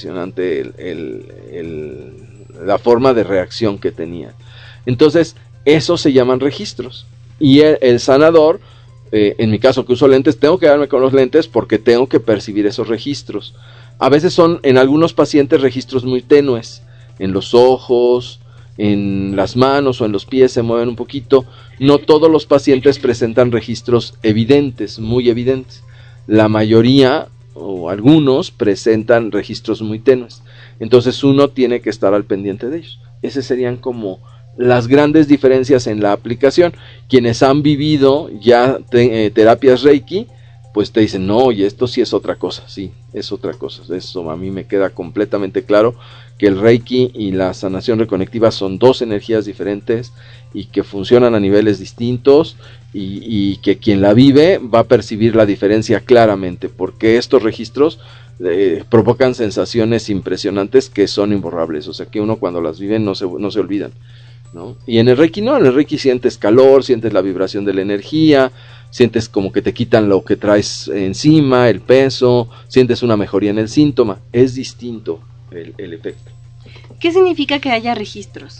Speaker 6: la forma de reacción que tenía. Entonces, eso se llaman registros. Y el sanador, en mi caso que uso lentes, tengo que darme con los lentes porque tengo que percibir esos registros. A veces son en algunos pacientes registros muy tenues, en los ojos, en las manos o en los pies se mueven un poquito. No todos los pacientes presentan registros evidentes, muy evidentes. La mayoría o algunos presentan registros muy tenues. Entonces uno tiene que estar al pendiente de ellos. Esas serían como las grandes diferencias en la aplicación. Quienes han vivido ya terapias Reiki, pues te dicen, no, y esto sí es otra cosa. Sí, es otra cosa. Eso a mí me queda completamente claro, que el Reiki y la sanación reconectiva son dos energías diferentes y que funcionan a niveles distintos, y que quien la vive va a percibir la diferencia claramente, porque estos registros provocan sensaciones impresionantes que son imborrables. O sea que uno cuando las vive no se olvidan, ¿no? Y en el Reiki no, en el Reiki sientes calor, sientes la vibración de la energía, sientes como que te quitan lo que traes encima, el peso, sientes una mejoría en el síntoma. Es distinto el efecto.
Speaker 5: ¿Qué significa que haya registros?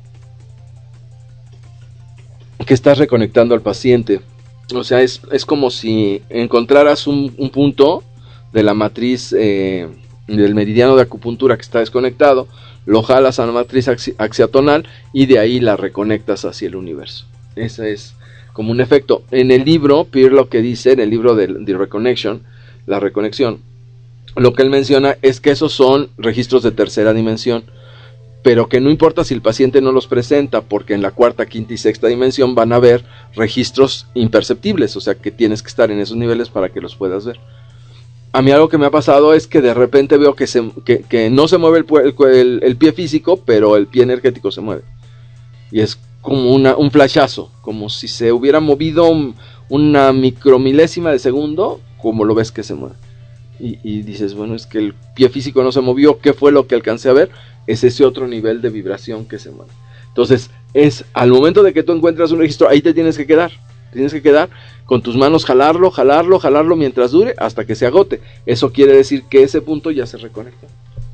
Speaker 6: Que estás reconectando al paciente. O sea, es como si encontraras un punto de la matriz del meridiano de acupuntura que está desconectado, lo jalas a la matriz axiatonal y de ahí la reconectas hacia el universo. Ese es como un efecto. En el libro, Peer lo que dice, en el libro de Reconnection, la reconexión, lo que él menciona es que esos son registros de tercera dimensión, pero que no importa si el paciente no los presenta, porque en la cuarta, quinta y sexta dimensión van a haber registros imperceptibles, o sea que tienes que estar en esos niveles para que los puedas ver. A mí algo que me ha pasado es que de repente veo que no se mueve el pie físico, pero el pie energético se mueve. Y es como un flashazo, como si se hubiera movido una micromilésima de segundo, como lo ves que se mueve. Y dices, bueno, es que el pie físico no se movió, ¿qué fue lo que alcancé a ver? Es ese otro nivel de vibración que se mueve. Entonces, es al momento de que tú encuentras un registro, ahí te tienes que quedar. Tienes que quedar con tus manos, jalarlo mientras dure hasta que se agote. Eso quiere decir que ese punto ya se reconecta.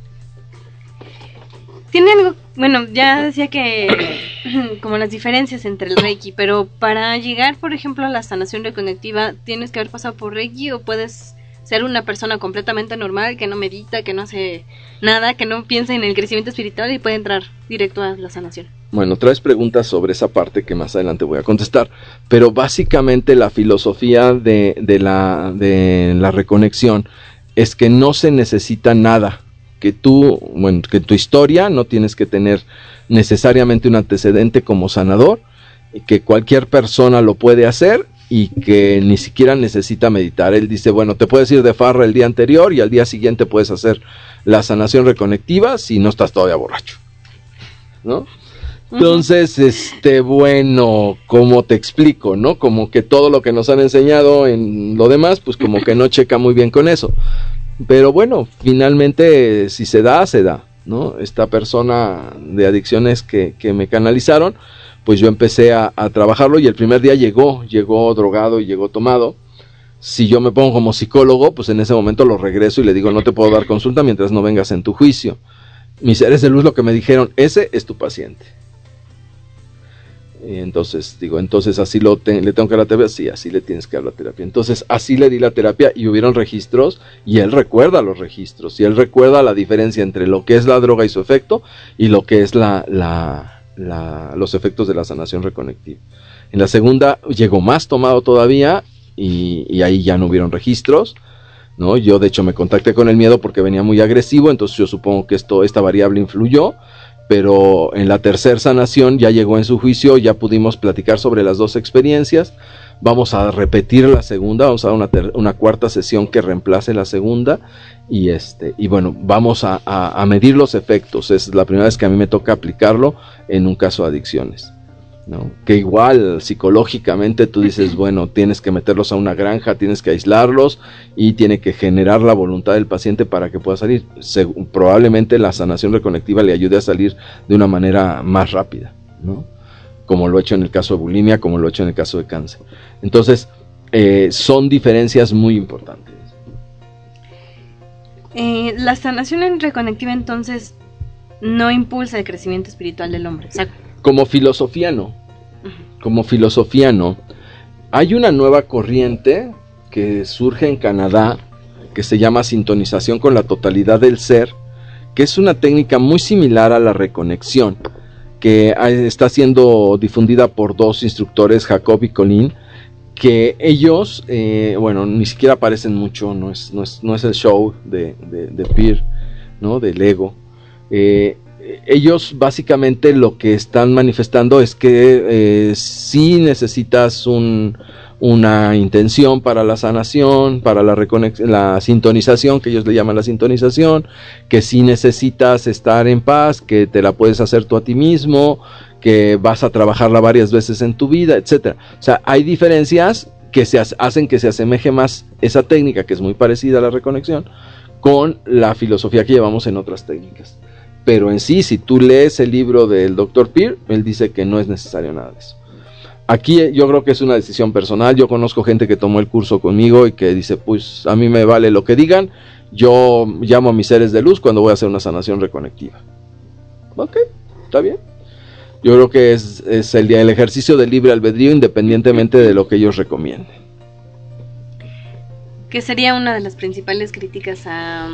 Speaker 5: Tiene algo, bueno, ya decía que como las diferencias entre el Reiki, pero para llegar, por ejemplo, a la sanación reconectiva, ¿tienes que haber pasado por Reiki o puedes ser una persona completamente normal que no medita, que no hace nada, que no piensa en el crecimiento espiritual y puede entrar directo a la sanación?
Speaker 6: Bueno, traes preguntas sobre esa parte que más adelante voy a contestar, pero básicamente la filosofía de la reconexión es que no se necesita nada, que tu historia no tienes que tener necesariamente un antecedente como sanador, y que cualquier persona lo puede hacer y que ni siquiera necesita meditar. Él dice, bueno, te puedes ir de farra el día anterior y al día siguiente puedes hacer la sanación reconectiva si no estás todavía borracho, ¿no? Entonces, bueno, ¿cómo te explico, no? Como que todo lo que nos han enseñado en lo demás, pues como que no checa muy bien con eso. Pero bueno, finalmente si se da, ¿no? Esta persona de adicciones que me canalizaron, pues yo empecé a trabajarlo y el primer día llegó drogado y llegó tomado. Si yo me pongo como psicólogo, pues en ese momento lo regreso y le digo, no te puedo dar consulta mientras no vengas en tu juicio. Mis seres de luz lo que me dijeron, ese es tu paciente. Y entonces digo, entonces así le tengo que dar la terapia, sí, así le tienes que dar la terapia. Entonces así le di la terapia y hubieron registros y él recuerda los registros y él recuerda la diferencia entre lo que es la droga y su efecto y lo que es los efectos de la sanación reconectiva. En la segunda llegó más tomado todavía y ahí ya no hubieron registros, ¿no? Yo de hecho me contacté con el miedo porque venía muy agresivo, entonces yo supongo que esta variable influyó. Pero en la tercera sanación ya llegó en su juicio, ya pudimos platicar sobre las dos experiencias. Vamos a repetir la segunda, vamos a dar una cuarta sesión que reemplace la segunda y bueno, vamos a medir los efectos. Es la primera vez que a mí me toca aplicarlo en un caso de adicciones, ¿no? Que igual psicológicamente tú dices, bueno, tienes que meterlos a una granja, tienes que aislarlos y tiene que generar la voluntad del paciente para que pueda salir. Probablemente la sanación reconectiva le ayude a salir de una manera más rápida, ¿no? Como lo he hecho en el caso de bulimia, como lo he hecho en el caso de cáncer. Entonces, son diferencias muy importantes.
Speaker 5: La sanación reconectiva entonces no impulsa el crecimiento espiritual del hombre, o sea,
Speaker 6: como filosofía no. Como filosofía no. Hay una nueva corriente que surge en Canadá que se llama sintonización con la totalidad del ser, que es una técnica muy similar a la reconexión, que está siendo difundida por dos instructores, Jacob y Colin, que ellos, ni siquiera aparecen mucho, no es el show de Peer, ¿no? Del ego. Ellos básicamente lo que están manifestando es que sí necesitas una intención para la sanación, para la sintonización, que ellos le llaman la sintonización, que sí necesitas estar en paz, que te la puedes hacer tú a ti mismo, que vas a trabajarla varias veces en tu vida, etcétera. O sea, hay diferencias que hacen que se asemeje más esa técnica, que es muy parecida a la reconexión, con la filosofía que llevamos en otras técnicas. Pero en sí, si tú lees el libro del Dr. Peer, él dice que no es necesario nada de eso. Aquí yo creo que es una decisión personal. Yo conozco gente que tomó el curso conmigo y que dice, pues a mí me vale lo que digan, yo llamo a mis seres de luz cuando voy a hacer una sanación reconectiva. Ok, está bien. Yo creo que es el ejercicio del libre albedrío independientemente de lo que ellos recomienden.
Speaker 5: Que sería una de las principales críticas a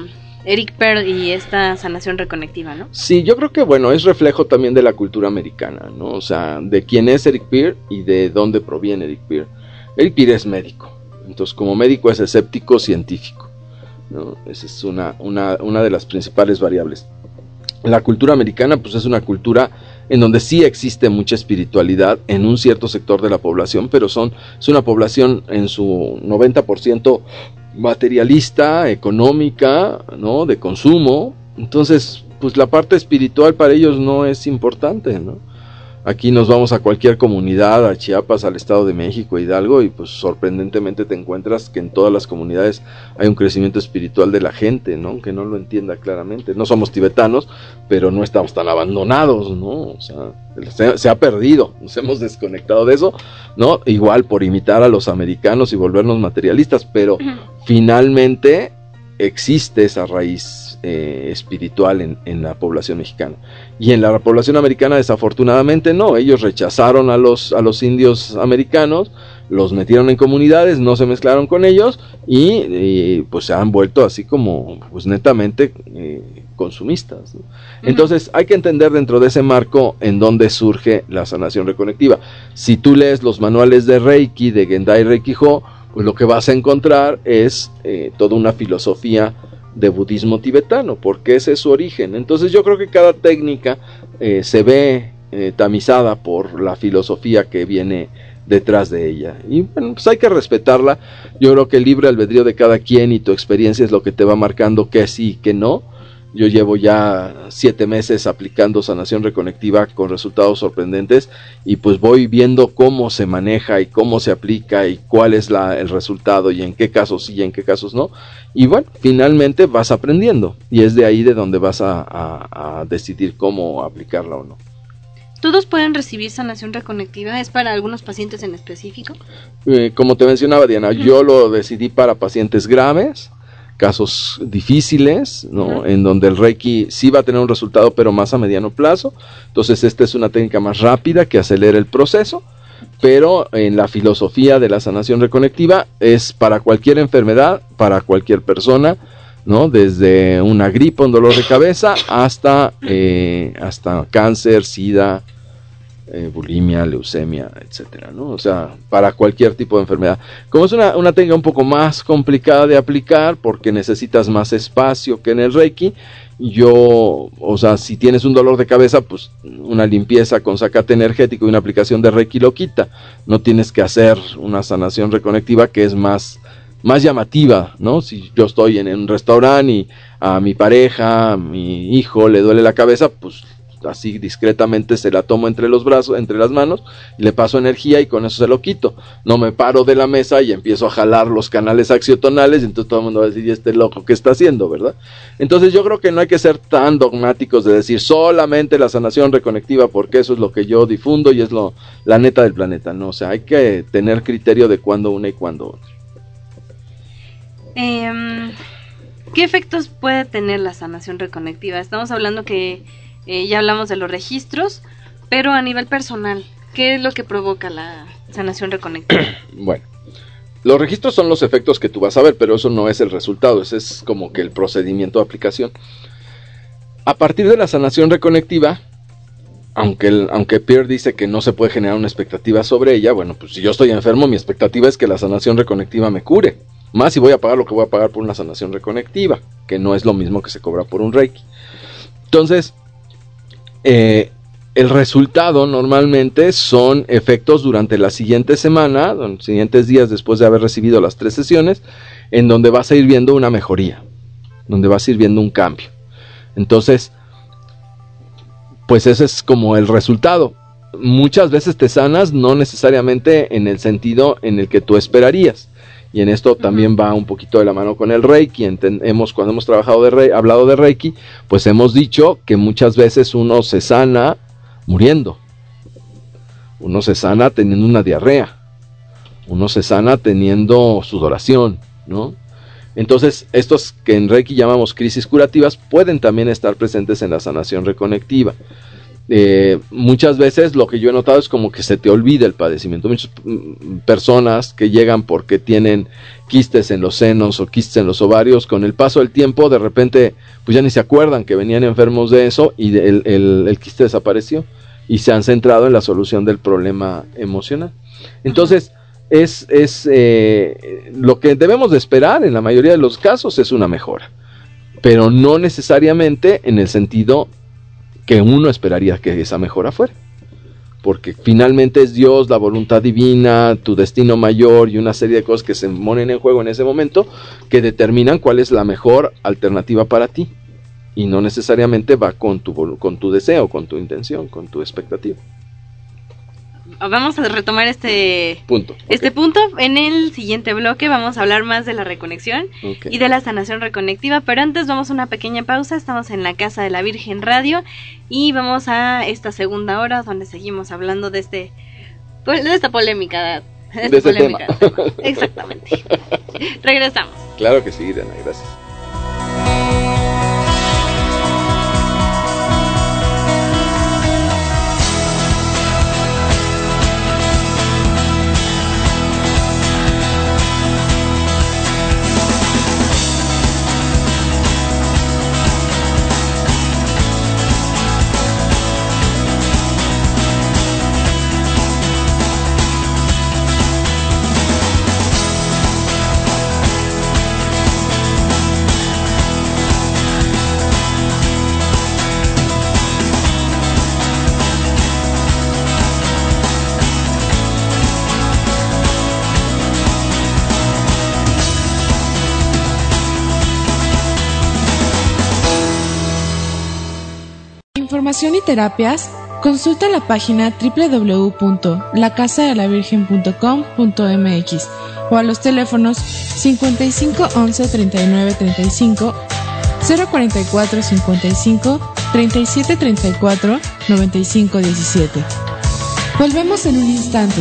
Speaker 5: Eric Pearl y esta sanación reconectiva, ¿no?
Speaker 6: Sí, yo creo que bueno, es reflejo también de la cultura americana, ¿no? O sea, de quién es Eric Pearl y de dónde proviene Eric Pearl. Eric Pearl es médico, entonces como médico es escéptico científico, ¿no? Esa es una de las principales variables. La cultura americana pues es una cultura en donde sí existe mucha espiritualidad en un cierto sector de la población, pero es una población en su 90% materialista, económica, ¿no? De consumo. Entonces pues la parte espiritual para ellos no es importante, ¿no? Aquí nos vamos a cualquier comunidad, a Chiapas, al Estado de México, Hidalgo, y pues sorprendentemente te encuentras que en todas las comunidades hay un crecimiento espiritual de la gente, ¿no? Que no lo entienda claramente. No somos tibetanos, pero no estamos tan abandonados, ¿no? O sea, se ha perdido, nos hemos desconectado de eso, ¿no? Igual por imitar a los americanos y volvernos materialistas, pero finalmente existe esa raíz espiritual en la población mexicana. Y en la población americana desafortunadamente no, ellos rechazaron a los indios americanos, los metieron en comunidades, no se mezclaron con ellos y pues se han vuelto así como pues netamente consumistas, ¿no? Entonces hay que entender dentro de ese marco en dónde surge la sanación reconectiva. Si tú lees los manuales de Reiki, de Gendai Reikijo, pues lo que vas a encontrar es toda una filosofía de budismo tibetano, porque ese es su origen. Entonces yo creo que cada técnica se ve tamizada por la filosofía que viene detrás de ella, y bueno, pues hay que respetarla. Yo creo que el libre albedrío de cada quien y tu experiencia es lo que te va marcando que sí y que no. Yo llevo ya 7 meses aplicando sanación reconectiva con resultados sorprendentes y pues voy viendo cómo se maneja y cómo se aplica y cuál es el resultado y en qué casos sí y en qué casos no. Y bueno, finalmente vas aprendiendo y es de ahí de donde vas a decidir cómo aplicarla o no.
Speaker 5: ¿Todos pueden recibir sanación reconectiva? ¿Es para algunos pacientes en específico?
Speaker 6: Como te mencionaba, Diana, yo lo decidí para pacientes graves, casos difíciles, ¿no? En donde el Reiki sí va a tener un resultado, pero más a mediano plazo. Entonces esta es una técnica más rápida que acelera el proceso, pero en la filosofía de la sanación reconectiva es para cualquier enfermedad, para cualquier persona, ¿no? Desde una gripe, un dolor de cabeza, hasta cáncer, sida, bulimia, leucemia, etcétera, ¿no? O sea, para cualquier tipo de enfermedad. Como es una técnica un poco más complicada de aplicar porque necesitas más espacio que en el Reiki, o sea, si tienes un dolor de cabeza, pues una limpieza con zacate energético y una aplicación de Reiki lo quita. No tienes que hacer una sanación reconectiva que es más llamativa, ¿no? Si yo estoy en un restaurante y a mi pareja, a mi hijo le duele la cabeza, pues así discretamente se la tomo entre los brazos, entre las manos, y le paso energía y con eso se lo quito. No me paro de la mesa y empiezo a jalar los canales axiotonales, y entonces todo el mundo va a decir, ¿y este loco qué está haciendo, verdad? Entonces yo creo que no hay que ser tan dogmáticos de decir solamente la sanación reconectiva, porque eso es lo que yo difundo y es la neta del planeta, ¿no? O sea, hay que tener criterio de cuándo una y cuándo otra.
Speaker 5: ¿Qué efectos puede tener la sanación reconectiva? Estamos hablando que ya hablamos de los registros, pero a nivel personal, ¿qué es lo que provoca la sanación reconectiva?
Speaker 6: Bueno, los registros son los efectos que tú vas a ver, pero eso no es el resultado, ese es como que el procedimiento de aplicación. A partir de la sanación reconectiva, aunque Pierre dice que no se puede generar una expectativa sobre ella, bueno, pues si yo estoy enfermo, mi expectativa es que la sanación reconectiva me cure, más si voy a pagar lo que voy a pagar por una sanación reconectiva, que no es lo mismo que se cobra por un Reiki. Entonces, el resultado normalmente son efectos durante la siguiente semana, los siguientes días después de haber recibido las 3 sesiones, en donde vas a ir viendo una mejoría, donde vas a ir viendo un cambio. Entonces, pues ese es como el resultado. Muchas veces te sanas no necesariamente en el sentido en el que tú esperarías. Y en esto también va un poquito de la mano con el Reiki. Cuando hemos hablado de Reiki, pues hemos dicho que muchas veces uno se sana muriendo. Uno se sana teniendo una diarrea. Uno se sana teniendo sudoración, ¿no? Entonces, estos que en Reiki llamamos crisis curativas pueden también estar presentes en la sanación reconectiva. Muchas veces lo que yo he notado es como que se te olvida el padecimiento. Muchas personas que llegan porque tienen quistes en los senos o quistes en los ovarios, con el paso del tiempo de repente pues ya ni se acuerdan que venían enfermos de eso y el quiste desapareció y se han centrado en la solución del problema emocional. Entonces lo que debemos de esperar en la mayoría de los casos es una mejora, pero no necesariamente en el sentido que uno esperaría que esa mejora fuera, porque finalmente es Dios, la voluntad divina, tu destino mayor y una serie de cosas que se ponen en juego en ese momento que determinan cuál es la mejor alternativa para ti, y no necesariamente va con tu deseo, con tu intención, con tu expectativa.
Speaker 5: Vamos a retomar este punto. En el siguiente bloque vamos a hablar más de la reconexión y de la sanación reconectiva, pero antes vamos a una pequeña pausa. Estamos en la Casa de la Virgen Radio y vamos a esta segunda hora donde seguimos hablando de esta polémica. De este tema. Exactamente. Regresamos.
Speaker 6: Claro que sí, Diana, gracias.
Speaker 4: Información y terapias, consulta la página www.lacasadelavirgen.com.mx o a los teléfonos 55 11 39 35, 044 55 37 34 95 17. Volvemos en un instante.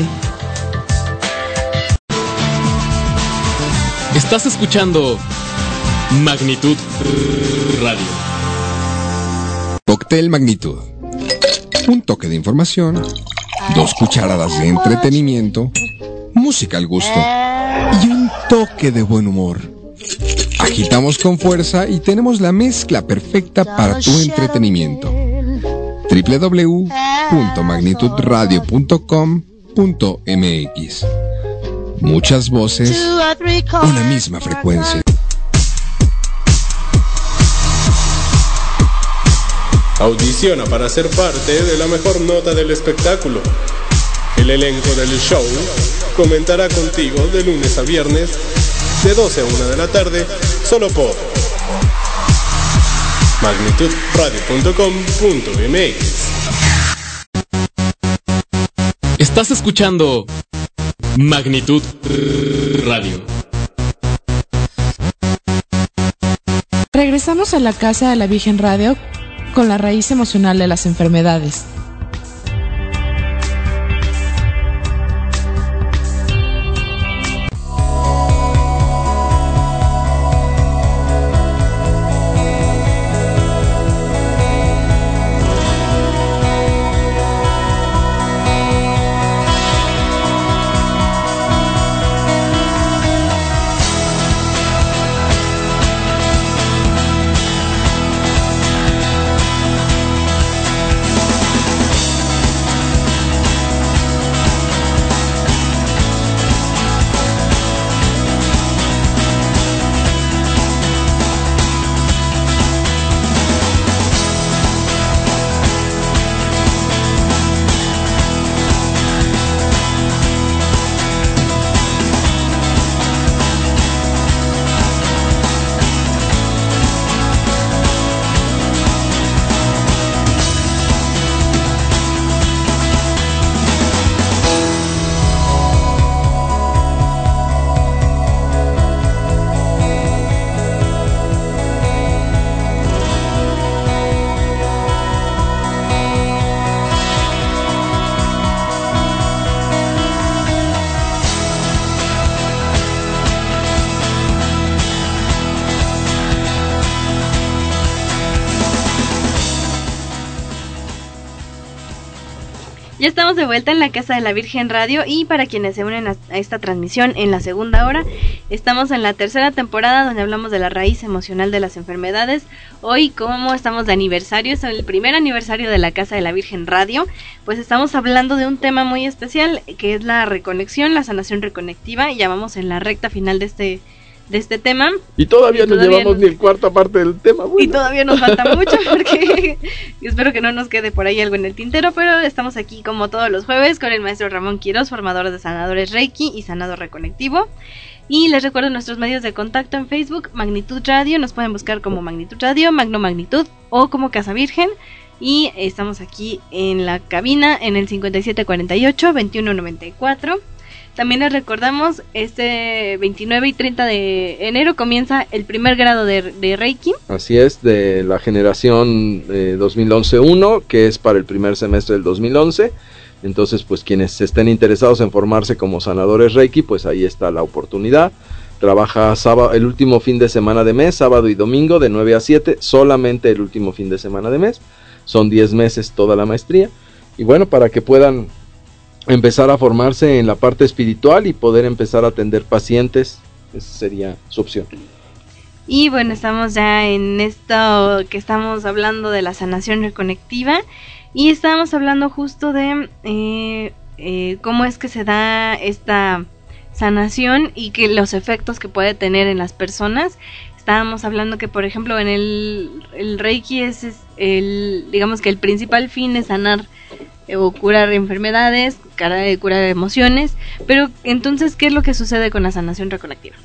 Speaker 1: Estás escuchando Magnitud Radio.
Speaker 8: Cóctel Magnitud. Un toque de información, 2 cucharadas de entretenimiento, música al gusto y un toque de buen humor. Agitamos con fuerza y tenemos la mezcla perfecta para tu entretenimiento. www.magnitudradio.com.mx. Muchas voces, una misma frecuencia.
Speaker 12: Audiciona para ser parte de la mejor nota del espectáculo. El elenco del show comentará contigo de lunes a viernes de 12 a 1 de la tarde, solo por magnitudradio.com.mx.
Speaker 1: Estás escuchando Magnitud Radio.
Speaker 4: Regresamos a la Casa de la Virgen Radio con la raíz emocional de las enfermedades.
Speaker 5: Ya estamos de vuelta en la Casa de la Virgen Radio y para quienes se unen a esta transmisión en la segunda hora, estamos en la tercera temporada donde hablamos de la raíz emocional de las enfermedades. Hoy, como estamos de aniversario, es el primer aniversario de la Casa de la Virgen Radio, pues estamos hablando de un tema muy especial que es la reconexión, la sanación reconectiva, y ya vamos en la recta final de este tema.
Speaker 6: Y todavía no llevamos ni el cuarta parte del tema. Bueno.
Speaker 5: Y todavía nos falta mucho porque espero que no nos quede por ahí algo en el tintero, pero estamos aquí como todos los jueves con el maestro Ramón Quirós, formador de sanadores Reiki y sanador reconectivo. Y les recuerdo nuestros medios de contacto en Facebook, Magnitud Radio, nos pueden buscar como Magnitud Radio, Magno Magnitud o como Casa Virgen. Y estamos aquí en la cabina en el 5748-2194. También les recordamos, este 29 y 30 de enero comienza el primer grado de Reiki.
Speaker 6: Así es, de la generación 2011-1, que es para el primer semestre del 2011. Entonces, pues quienes estén interesados en formarse como sanadores Reiki, pues ahí está la oportunidad. Trabaja el último fin de semana de mes, sábado y domingo, de 9 a 7, solamente el último fin de semana de mes. Son 10 meses toda la maestría. Y bueno, para que puedan empezar a formarse en la parte espiritual y poder empezar a atender pacientes, esa sería su opción.
Speaker 5: Y bueno, estamos ya en esto que estamos hablando de la sanación reconectiva y estábamos hablando justo de cómo es que se da esta sanación y que los efectos que puede tener en las personas. Estábamos hablando que, por ejemplo, en el Reiki digamos que el principal fin es sanar o curar enfermedades, curar emociones, pero entonces, ¿qué es lo que sucede con la sanación reconectiva?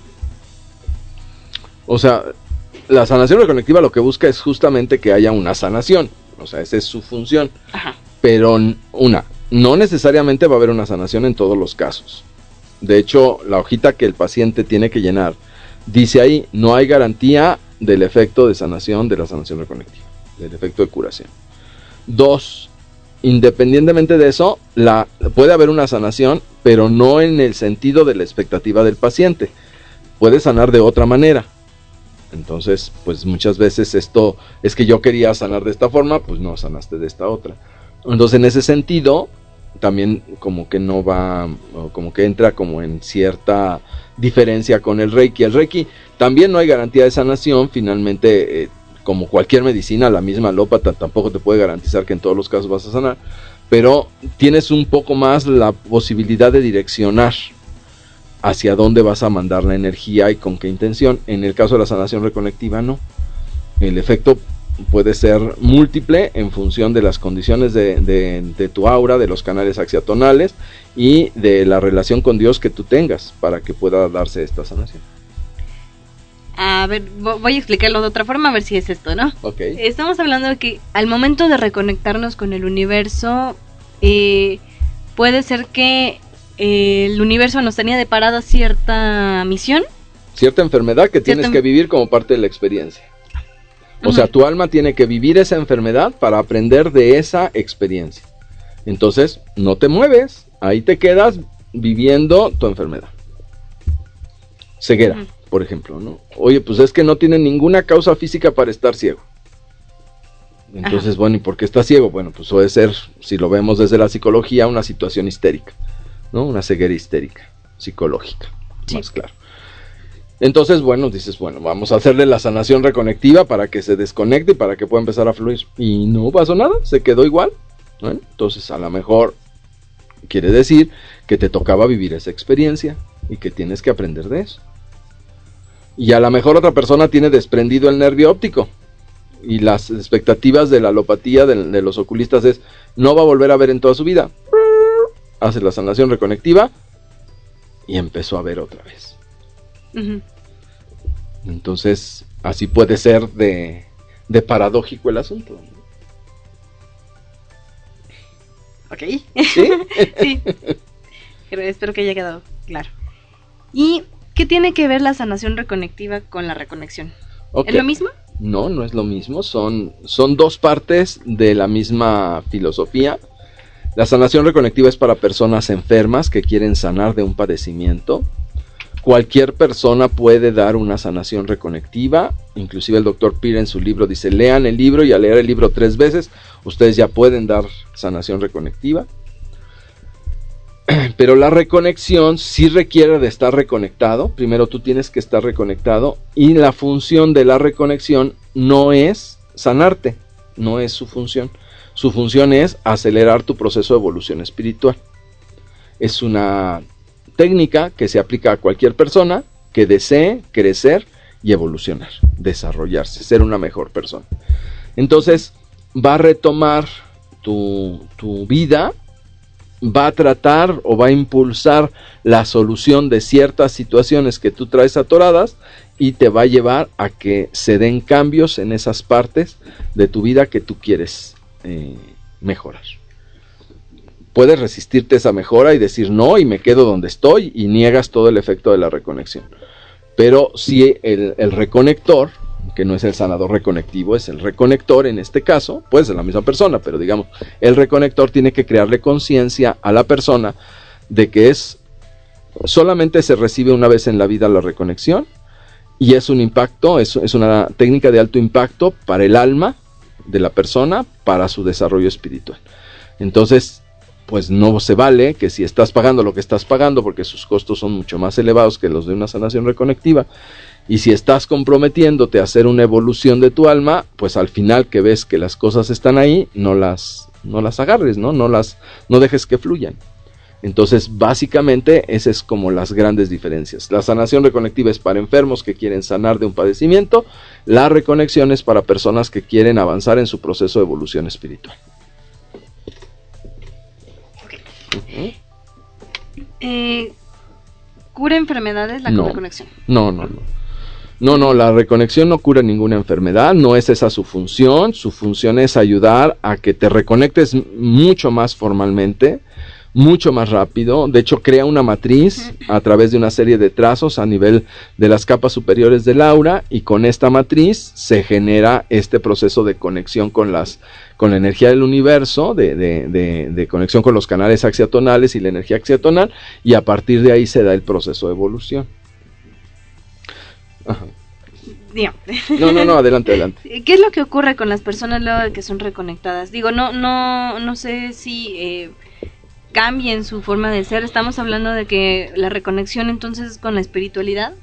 Speaker 6: O sea, la sanación reconectiva lo que busca es justamente que haya una sanación, o sea, esa es su función.
Speaker 5: Ajá.
Speaker 6: Pero no necesariamente va a haber una sanación en todos los casos. De hecho, la hojita que el paciente tiene que llenar dice ahí, no hay garantía del efecto de sanación de la sanación reconectiva, del efecto de curación. 2, independientemente de eso, puede haber una sanación, pero no en el sentido de la expectativa del paciente. Puede sanar de otra manera. Entonces, pues muchas veces esto es que yo quería sanar de esta forma, pues no, sanaste de esta otra. Entonces, en ese sentido, también como que no va, como que entra como en cierta diferencia con el Reiki. El Reiki también no hay garantía de sanación, finalmente, como cualquier medicina, la misma alópata tampoco te puede garantizar que en todos los casos vas a sanar, pero tienes un poco más la posibilidad de direccionar hacia dónde vas a mandar la energía y con qué intención. En el caso de la sanación reconectiva, no. El efecto puede ser múltiple en función de las condiciones de tu aura, de los canales axiatonales y de la relación con Dios que tú tengas para que pueda darse esta sanación.
Speaker 5: A ver, voy a explicarlo de otra forma, a ver si es esto, ¿no?
Speaker 6: Okay.
Speaker 5: Estamos hablando de que al momento de reconectarnos con el universo, puede ser que el universo nos tenía deparada cierta misión.
Speaker 6: Cierta enfermedad que tienes que vivir como parte de la experiencia. O sea, tu alma tiene que vivir esa enfermedad para aprender de esa experiencia. Entonces, no te mueves, ahí te quedas viviendo tu enfermedad. Ceguera, por ejemplo, ¿no? Oye, pues es que no tiene ninguna causa física para estar ciego. Entonces, bueno, ¿y por qué está ciego? Bueno, pues puede ser, si lo vemos desde la psicología, una situación histérica, ¿no? Una ceguera histérica, psicológica, más claro. Entonces, bueno, dices, bueno, vamos a hacerle la sanación reconectiva para que se desconecte y para que pueda empezar a fluir. Y no pasó nada, se quedó igual. Bueno, entonces, a lo mejor quiere decir que te tocaba vivir esa experiencia y que tienes que aprender de eso. Y a lo mejor otra persona tiene desprendido el nervio óptico. Y las expectativas de la alopatía de los oculistas es, no va a volver a ver en toda su vida. Hace la sanación reconectiva y empezó a ver otra vez. Entonces, así puede ser de paradójico el asunto.
Speaker 5: Ok. ¿Sí? Sí. Pero espero que haya quedado claro. ¿Y qué tiene que ver la sanación reconectiva con la reconexión?
Speaker 6: Okay.
Speaker 5: ¿Es lo mismo?
Speaker 6: No, no es lo mismo. Son dos partes de la misma filosofía. La sanación reconectiva es para personas enfermas que quieren sanar de un padecimiento. Cualquier persona puede dar una sanación reconectiva. Inclusive el Dr. Peer en su libro dice, lean el libro y al leer el libro 3 veces ustedes ya pueden dar sanación reconectiva. Pero la reconexión sí requiere de estar reconectado. Primero tú tienes que estar reconectado, y la función de la reconexión no es sanarte, no es su función. Su función es acelerar tu proceso de evolución espiritual. Es una técnica que se aplica a cualquier persona que desee crecer y evolucionar, desarrollarse, ser una mejor persona. Entonces va a retomar tu vida, va a tratar o va a impulsar la solución de ciertas situaciones que tú traes atoradas, y te va a llevar a que se den cambios en esas partes de tu vida que tú quieres mejorar. Puedes resistirte a esa mejora y decir no, y me quedo donde estoy, y niegas todo el efecto de la reconexión. Pero si el reconector, que no es el sanador reconectivo, es el reconector en este caso, puede ser la misma persona, pero digamos, el reconector tiene que crearle conciencia a la persona de que solamente se recibe una vez en la vida la reconexión, y es un impacto, es una técnica de alto impacto para el alma de la persona, para su desarrollo espiritual. Entonces, pues no se vale que si estás pagando lo que estás pagando, porque sus costos son mucho más elevados que los de una sanación reconectiva, y si estás comprometiéndote a hacer una evolución de tu alma, pues al final que ves que las cosas están ahí, no las agarres, no dejes que fluyan. Entonces, básicamente, esas es como las grandes diferencias. La sanación reconectiva es para enfermos que quieren sanar de un padecimiento. La reconexión es para personas que quieren avanzar en su proceso de evolución espiritual.
Speaker 5: ¿Cura enfermedades la reconexión?
Speaker 6: No, la reconexión no cura ninguna enfermedad, no es esa su función. Su función es ayudar a que te reconectes mucho más formalmente, mucho más rápido. De hecho, crea una matriz a través de una serie de trazos a nivel de las capas superiores del aura, y con esta matriz se genera este proceso de conexión con la energía del universo, de conexión con los canales axiatonales y la energía axiatonal, y a partir de ahí se da el proceso de evolución. Ajá. No, adelante.
Speaker 5: ¿Qué es lo que ocurre con las personas luego de que son reconectadas? Digo, no sé si cambien su forma de ser. Estamos hablando de que la reconexión entonces con la espiritualidad.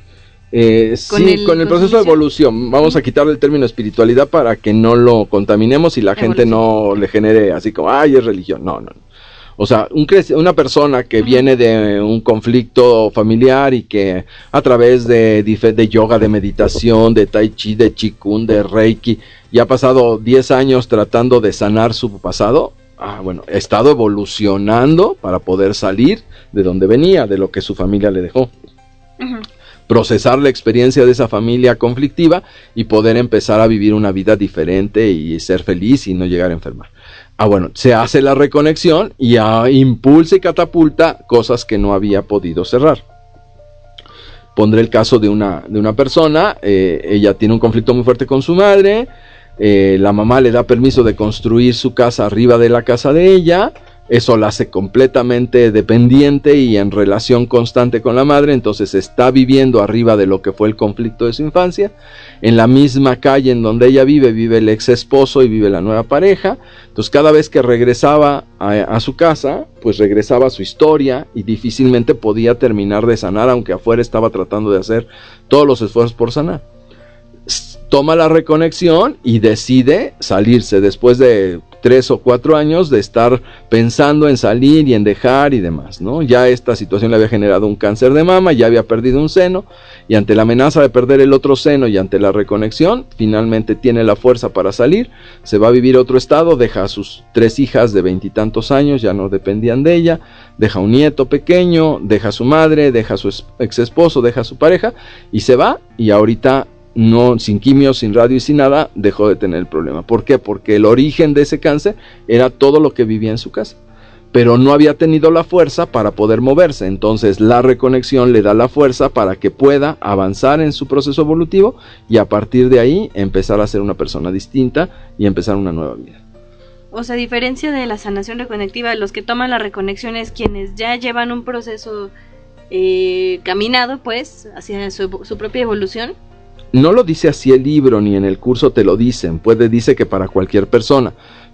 Speaker 6: Con el proceso de evolución. Vamos a quitarle el término espiritualidad para que no lo contaminemos y la gente no le genere así como, es religión. No. O sea, una persona que viene de un conflicto familiar y que a través de yoga, de meditación, de tai chi, de qigong, de reiki, y ha pasado 10 años tratando de sanar su pasado, ha estado evolucionando para poder salir de donde venía, de lo que su familia le dejó. Uh-huh. Procesar la experiencia de esa familia conflictiva y poder empezar a vivir una vida diferente y ser feliz y no llegar a enfermar. Se hace la reconexión y impulsa y catapulta cosas que no había podido cerrar. Pondré el caso de una persona, ella tiene un conflicto muy fuerte con su madre, la mamá le da permiso de construir su casa arriba de la casa de ella, eso la hace completamente dependiente y en relación constante con la madre, entonces está viviendo arriba de lo que fue el conflicto de su infancia. En la misma calle en donde ella vive el ex esposo y vive la nueva pareja. Entonces cada vez que regresaba a su casa, pues regresaba a su historia y difícilmente podía terminar de sanar, aunque afuera estaba tratando de hacer todos los esfuerzos por sanar. Toma la reconexión y decide salirse después de 3 o 4 años de estar pensando en salir y en dejar y demás, ¿no? Ya esta situación le había generado un cáncer de mama, ya había perdido un seno, y ante la amenaza de perder el otro seno y ante la reconexión, finalmente tiene la fuerza para salir, se va a vivir a otro estado, deja a sus 3 hijas de 20 y tantos años, ya no dependían de ella, deja un nieto pequeño, deja a su madre, deja a su ex esposo, deja a su pareja, y se va, y ahorita no, sin quimio, sin radio y sin nada, dejó de tener el problema. ¿Por qué? Porque el origen de ese cáncer era todo lo que vivía en su casa, pero no había tenido la fuerza para poder moverse. Entonces la reconexión le da la fuerza para que pueda avanzar en su proceso evolutivo y a partir de ahí empezar a ser una persona distinta y empezar una nueva vida.
Speaker 5: O sea, a diferencia de la sanación reconectiva, los que toman la reconexión es quienes ya llevan un proceso caminado, pues, hacia su propia evolución.
Speaker 6: No lo dice así el libro, ni en el curso te lo dicen, dice que para cualquier persona,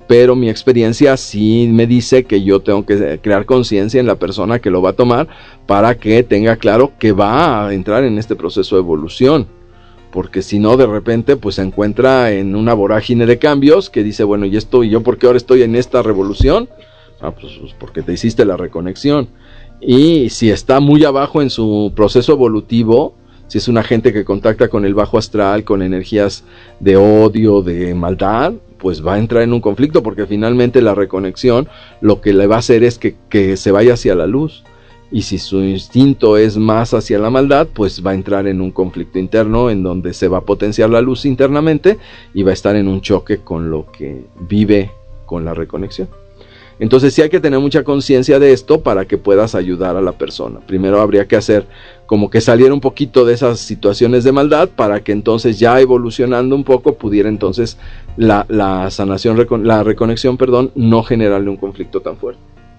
Speaker 6: pero mi experiencia sí me dice que yo tengo que crear conciencia en la persona que lo va a tomar para que tenga claro que va a entrar en este proceso de evolución, porque si no, de repente pues se encuentra en una vorágine de cambios que dice, bueno, ¿y esto? ¿Y yo por qué ahora estoy en esta revolución? Pues porque te hiciste la reconexión. Y si está muy abajo en su proceso evolutivo, si es una gente que contacta con el bajo astral, con energías de odio, de maldad, pues va a entrar en un conflicto, porque finalmente la reconexión lo que le va a hacer es que se vaya hacia la luz. Y si su instinto es más hacia la maldad, pues va a entrar en un conflicto interno en donde se va a potenciar la luz internamente y va a estar en un choque con lo que vive con la reconexión. Entonces sí hay que tener mucha conciencia de esto para que puedas ayudar a la persona. Primero habría que hacer como que saliera un poquito de esas situaciones de maldad, para que entonces ya evolucionando un poco pudiera entonces la reconexión, no generarle un conflicto tan fuerte.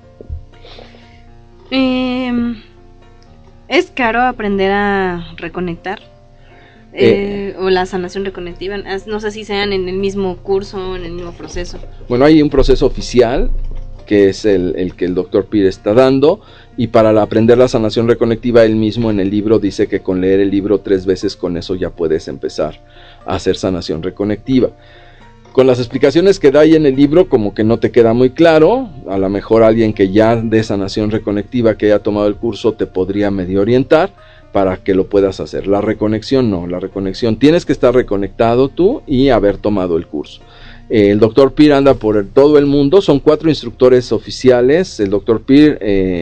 Speaker 5: ¿Es caro aprender a reconectar? O la sanación reconectiva, no sé si sean en el mismo curso, en el mismo proceso.
Speaker 6: Bueno, hay un proceso oficial que es el que el Dr. Peer está dando, y para aprender la sanación reconectiva, él mismo en el libro dice que con leer el libro 3 veces con eso ya puedes empezar a hacer sanación reconectiva. Con las explicaciones que da ahí en el libro como que no te queda muy claro. A lo mejor alguien que ya de sanación reconectiva, que haya tomado el curso, te podría medio orientar para que lo puedas hacer. La reconexión no, la reconexión tienes que estar reconectado tú y haber tomado el curso. El Dr. Peer anda por todo el mundo, son 4 instructores oficiales, el Dr. Peer,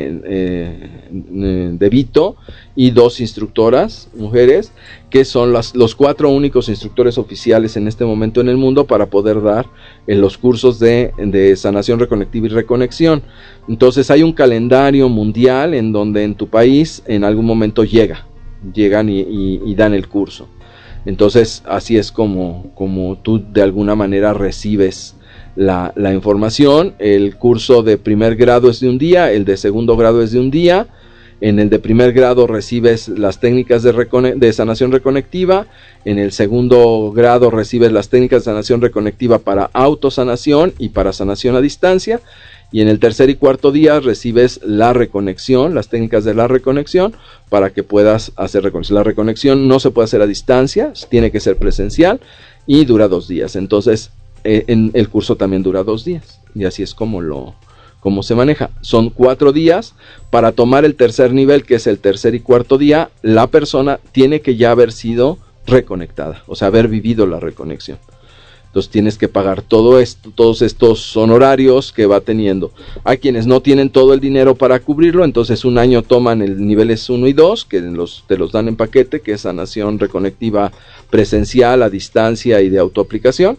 Speaker 6: De Vito, y 2 instructoras, mujeres, que son los 4 únicos instructores oficiales en este momento en el mundo para poder dar los cursos de sanación reconectiva y reconexión. Entonces hay un calendario mundial en donde en tu país en algún momento llegan y dan el curso. Entonces así es como tú de alguna manera recibes la información. El curso de primer grado es de un día, el de segundo grado es de un día. En el de primer grado recibes las técnicas de sanación reconectiva. En el segundo grado recibes las técnicas de sanación reconectiva para autosanación y para sanación a distancia. Y en el tercer y cuarto día recibes la reconexión, las técnicas de la reconexión, para que puedas hacer reconexión. La reconexión no se puede hacer a distancia, tiene que ser presencial y dura 2 días. Entonces, el curso también dura 2 días. Y así es como se maneja. Son 4 días. Para tomar el tercer nivel, que es el tercer y cuarto día, la persona tiene que ya haber sido reconectada, o sea, haber vivido la reconexión. Entonces tienes que pagar todos estos honorarios que va teniendo. Hay quienes no tienen todo el dinero para cubrirlo, entonces un año toman el niveles 1 y 2, que te los dan en paquete, que es sanación reconectiva presencial, a distancia y de autoaplicación.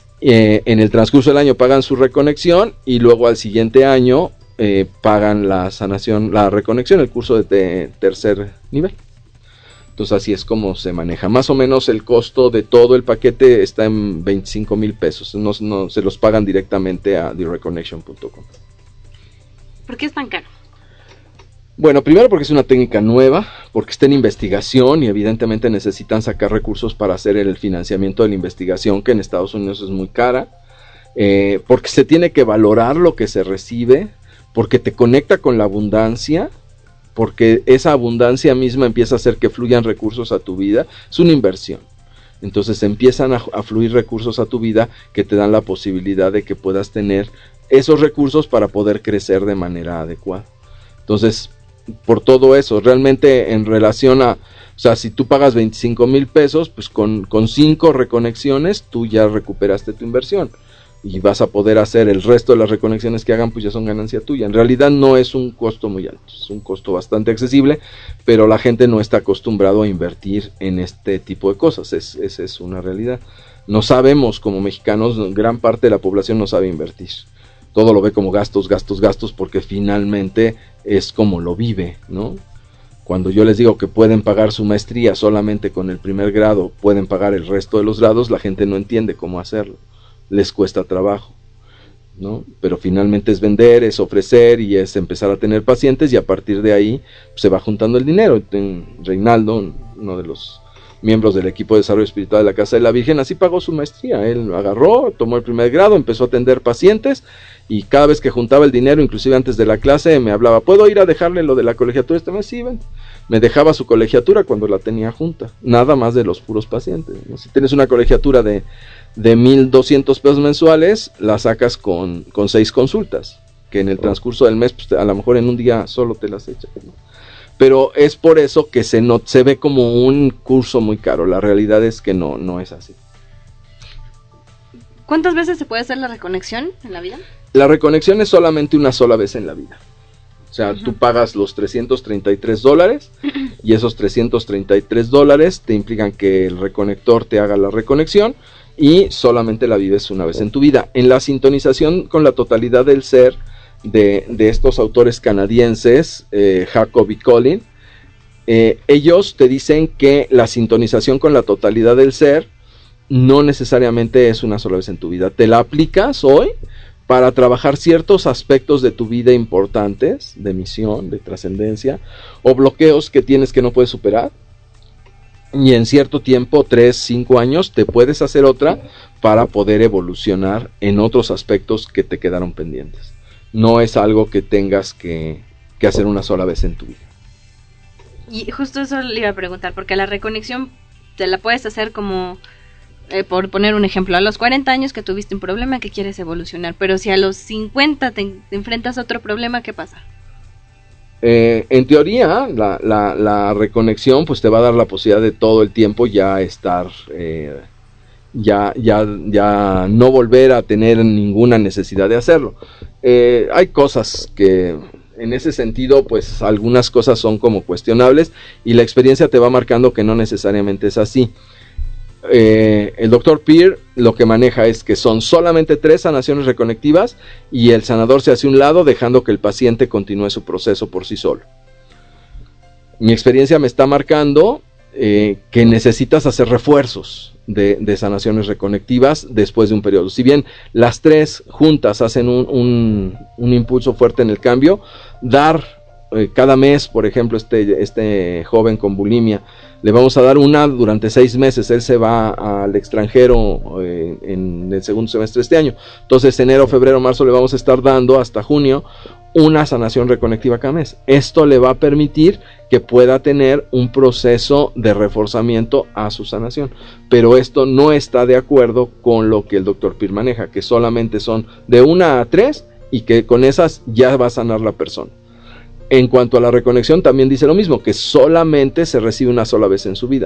Speaker 6: En el transcurso del año pagan su reconexión y luego al siguiente año pagan la reconexión, el curso de tercer nivel. Entonces así es como se maneja. Más o menos el costo de todo el paquete está en 25,000 pesos. No se los pagan directamente a thereconnection.com.
Speaker 5: ¿Por qué es tan caro?
Speaker 6: Bueno, primero porque es una técnica nueva, porque está en investigación y evidentemente necesitan sacar recursos para hacer el financiamiento de la investigación, que en Estados Unidos es muy cara, porque se tiene que valorar lo que se recibe, porque te conecta con la abundancia, porque esa abundancia misma empieza a hacer que fluyan recursos a tu vida. Es una inversión. Entonces empiezan a fluir recursos a tu vida que te dan la posibilidad de que puedas tener esos recursos para poder crecer de manera adecuada. Entonces, por todo eso, realmente en relación a, o sea, si tú pagas 25,000 pesos, pues con 5 reconexiones tú ya recuperaste tu inversión. Y vas a poder hacer el resto de las reconexiones que hagan, pues ya son ganancia tuya. En realidad no es un costo muy alto, es un costo bastante accesible, pero la gente no está acostumbrado a invertir en este tipo de cosas, esa es una realidad. No sabemos, como mexicanos, gran parte de la población no sabe invertir. Todo lo ve como gastos, porque finalmente es como lo vive, ¿no? Cuando yo les digo que pueden pagar su maestría solamente con el primer grado, pueden pagar el resto de los grados, la gente no entiende cómo hacerlo. Les cuesta trabajo, ¿no? Pero finalmente es vender, es ofrecer y es empezar a tener pacientes, y a partir de ahí se va juntando el dinero. Reinaldo, uno de los miembros del equipo de desarrollo espiritual de la Casa de la Virgen. Así pagó su maestría. Él agarró, tomó el primer grado, empezó a atender pacientes, y cada vez que juntaba el dinero, inclusive antes de la clase, me hablaba: ¿puedo ir a dejarle lo de la colegiatura este mes? Sí, ven. Me dejaba su colegiatura cuando la tenía junta, nada más de los puros pacientes, ¿no? Si tienes una colegiatura de 1,200 pesos mensuales, la sacas con 6 consultas, que en el transcurso del mes, pues, a lo mejor en un día solo te las echas, ¿no? Pero es por eso que se ve como un curso muy caro. La realidad es que no es así.
Speaker 5: ¿Cuántas veces se puede hacer la reconexión en la vida?
Speaker 6: La reconexión es solamente una sola vez en la vida. O sea, tú pagas los $333 y esos $333 te implican que el reconector te haga la reconexión y solamente la vives una vez en tu vida. En la sintonización con la totalidad del ser de estos autores canadienses, Jacob y Colin, ellos te dicen que la sintonización con la totalidad del ser no necesariamente es una sola vez en tu vida. Te la aplicas hoy para trabajar ciertos aspectos de tu vida importantes, de misión, de trascendencia, o bloqueos que tienes que no puedes superar, y en cierto tiempo, 3, 5 años, te puedes hacer otra para poder evolucionar en otros aspectos que te quedaron pendientes. No es algo que tengas que hacer una sola vez en tu vida.
Speaker 5: Y justo eso le iba a preguntar, porque la reconexión te la puedes hacer como... por poner un ejemplo, a los 40 años que tuviste un problema que quieres evolucionar, pero si a los 50 te enfrentas a otro problema, ¿qué pasa?
Speaker 6: En teoría, la reconexión pues te va a dar la posibilidad de todo el tiempo ya estar, ya no volver a tener ninguna necesidad de hacerlo. Hay cosas que... En ese sentido, pues algunas cosas son como cuestionables y la experiencia te va marcando que no necesariamente es así. El Dr. Peer lo que maneja es que son solamente 3 sanaciones reconectivas y el sanador se hace a un lado dejando que el paciente continúe su proceso por sí solo. Mi experiencia me está marcando que necesitas hacer refuerzos de sanaciones reconectivas después de un periodo. Si bien las 3 juntas hacen un impulso fuerte en el cambio, dar cada mes, por ejemplo, este joven con bulimia, le vamos a dar una durante 6 meses. Él se va al extranjero en el segundo semestre de este año. Entonces, enero, febrero, marzo le vamos a estar dando hasta junio una sanación reconectiva cada mes. Esto le va a permitir que pueda tener un proceso de reforzamiento a su sanación. Pero esto no está de acuerdo con lo que el Dr. Peer maneja, que solamente son de 1 a 3 y que con esas ya va a sanar la persona. En cuanto a la reconexión, también dice lo mismo, que solamente se recibe una sola vez en su vida.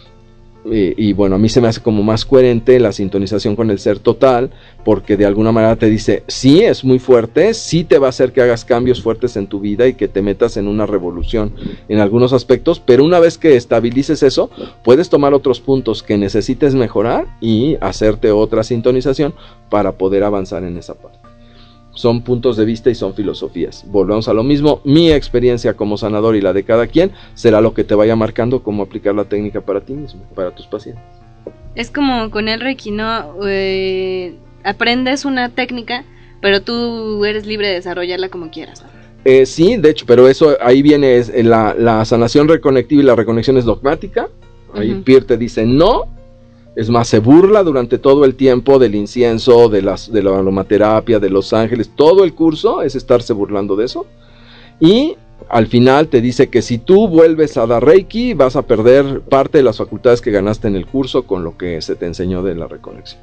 Speaker 6: Y bueno, a mí se me hace como más coherente la sintonización con el ser total, porque de alguna manera te dice, sí, es muy fuerte, sí te va a hacer que hagas cambios fuertes en tu vida y que te metas en una revolución en algunos aspectos, pero una vez que estabilices eso, puedes tomar otros puntos que necesites mejorar y hacerte otra sintonización para poder avanzar en esa parte. Son puntos de vista y son filosofías. Volvemos a lo mismo, mi experiencia como sanador y la de cada quien será lo que te vaya marcando cómo aplicar la técnica para ti mismo, para tus pacientes.
Speaker 5: Es como con el Reiki, ¿no? Aprendes una técnica, pero tú eres libre de desarrollarla como quieras, ¿no?
Speaker 6: Sí, de hecho, pero eso ahí viene, la sanación reconectiva y la reconexión es dogmática. Ahí Peer te dice no. Es más, se burla durante todo el tiempo del incienso, de la aromaterapia, de los ángeles. Todo el curso es estarse burlando de eso. Y al final te dice que si tú vuelves a dar Reiki, vas a perder parte de las facultades que ganaste en el curso con lo que se te enseñó de la reconexión.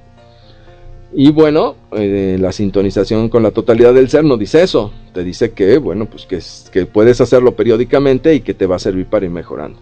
Speaker 6: Y bueno, la sintonización con la totalidad del ser no dice eso. Te dice que, bueno, pues que puedes hacerlo periódicamente y que te va a servir para ir mejorando.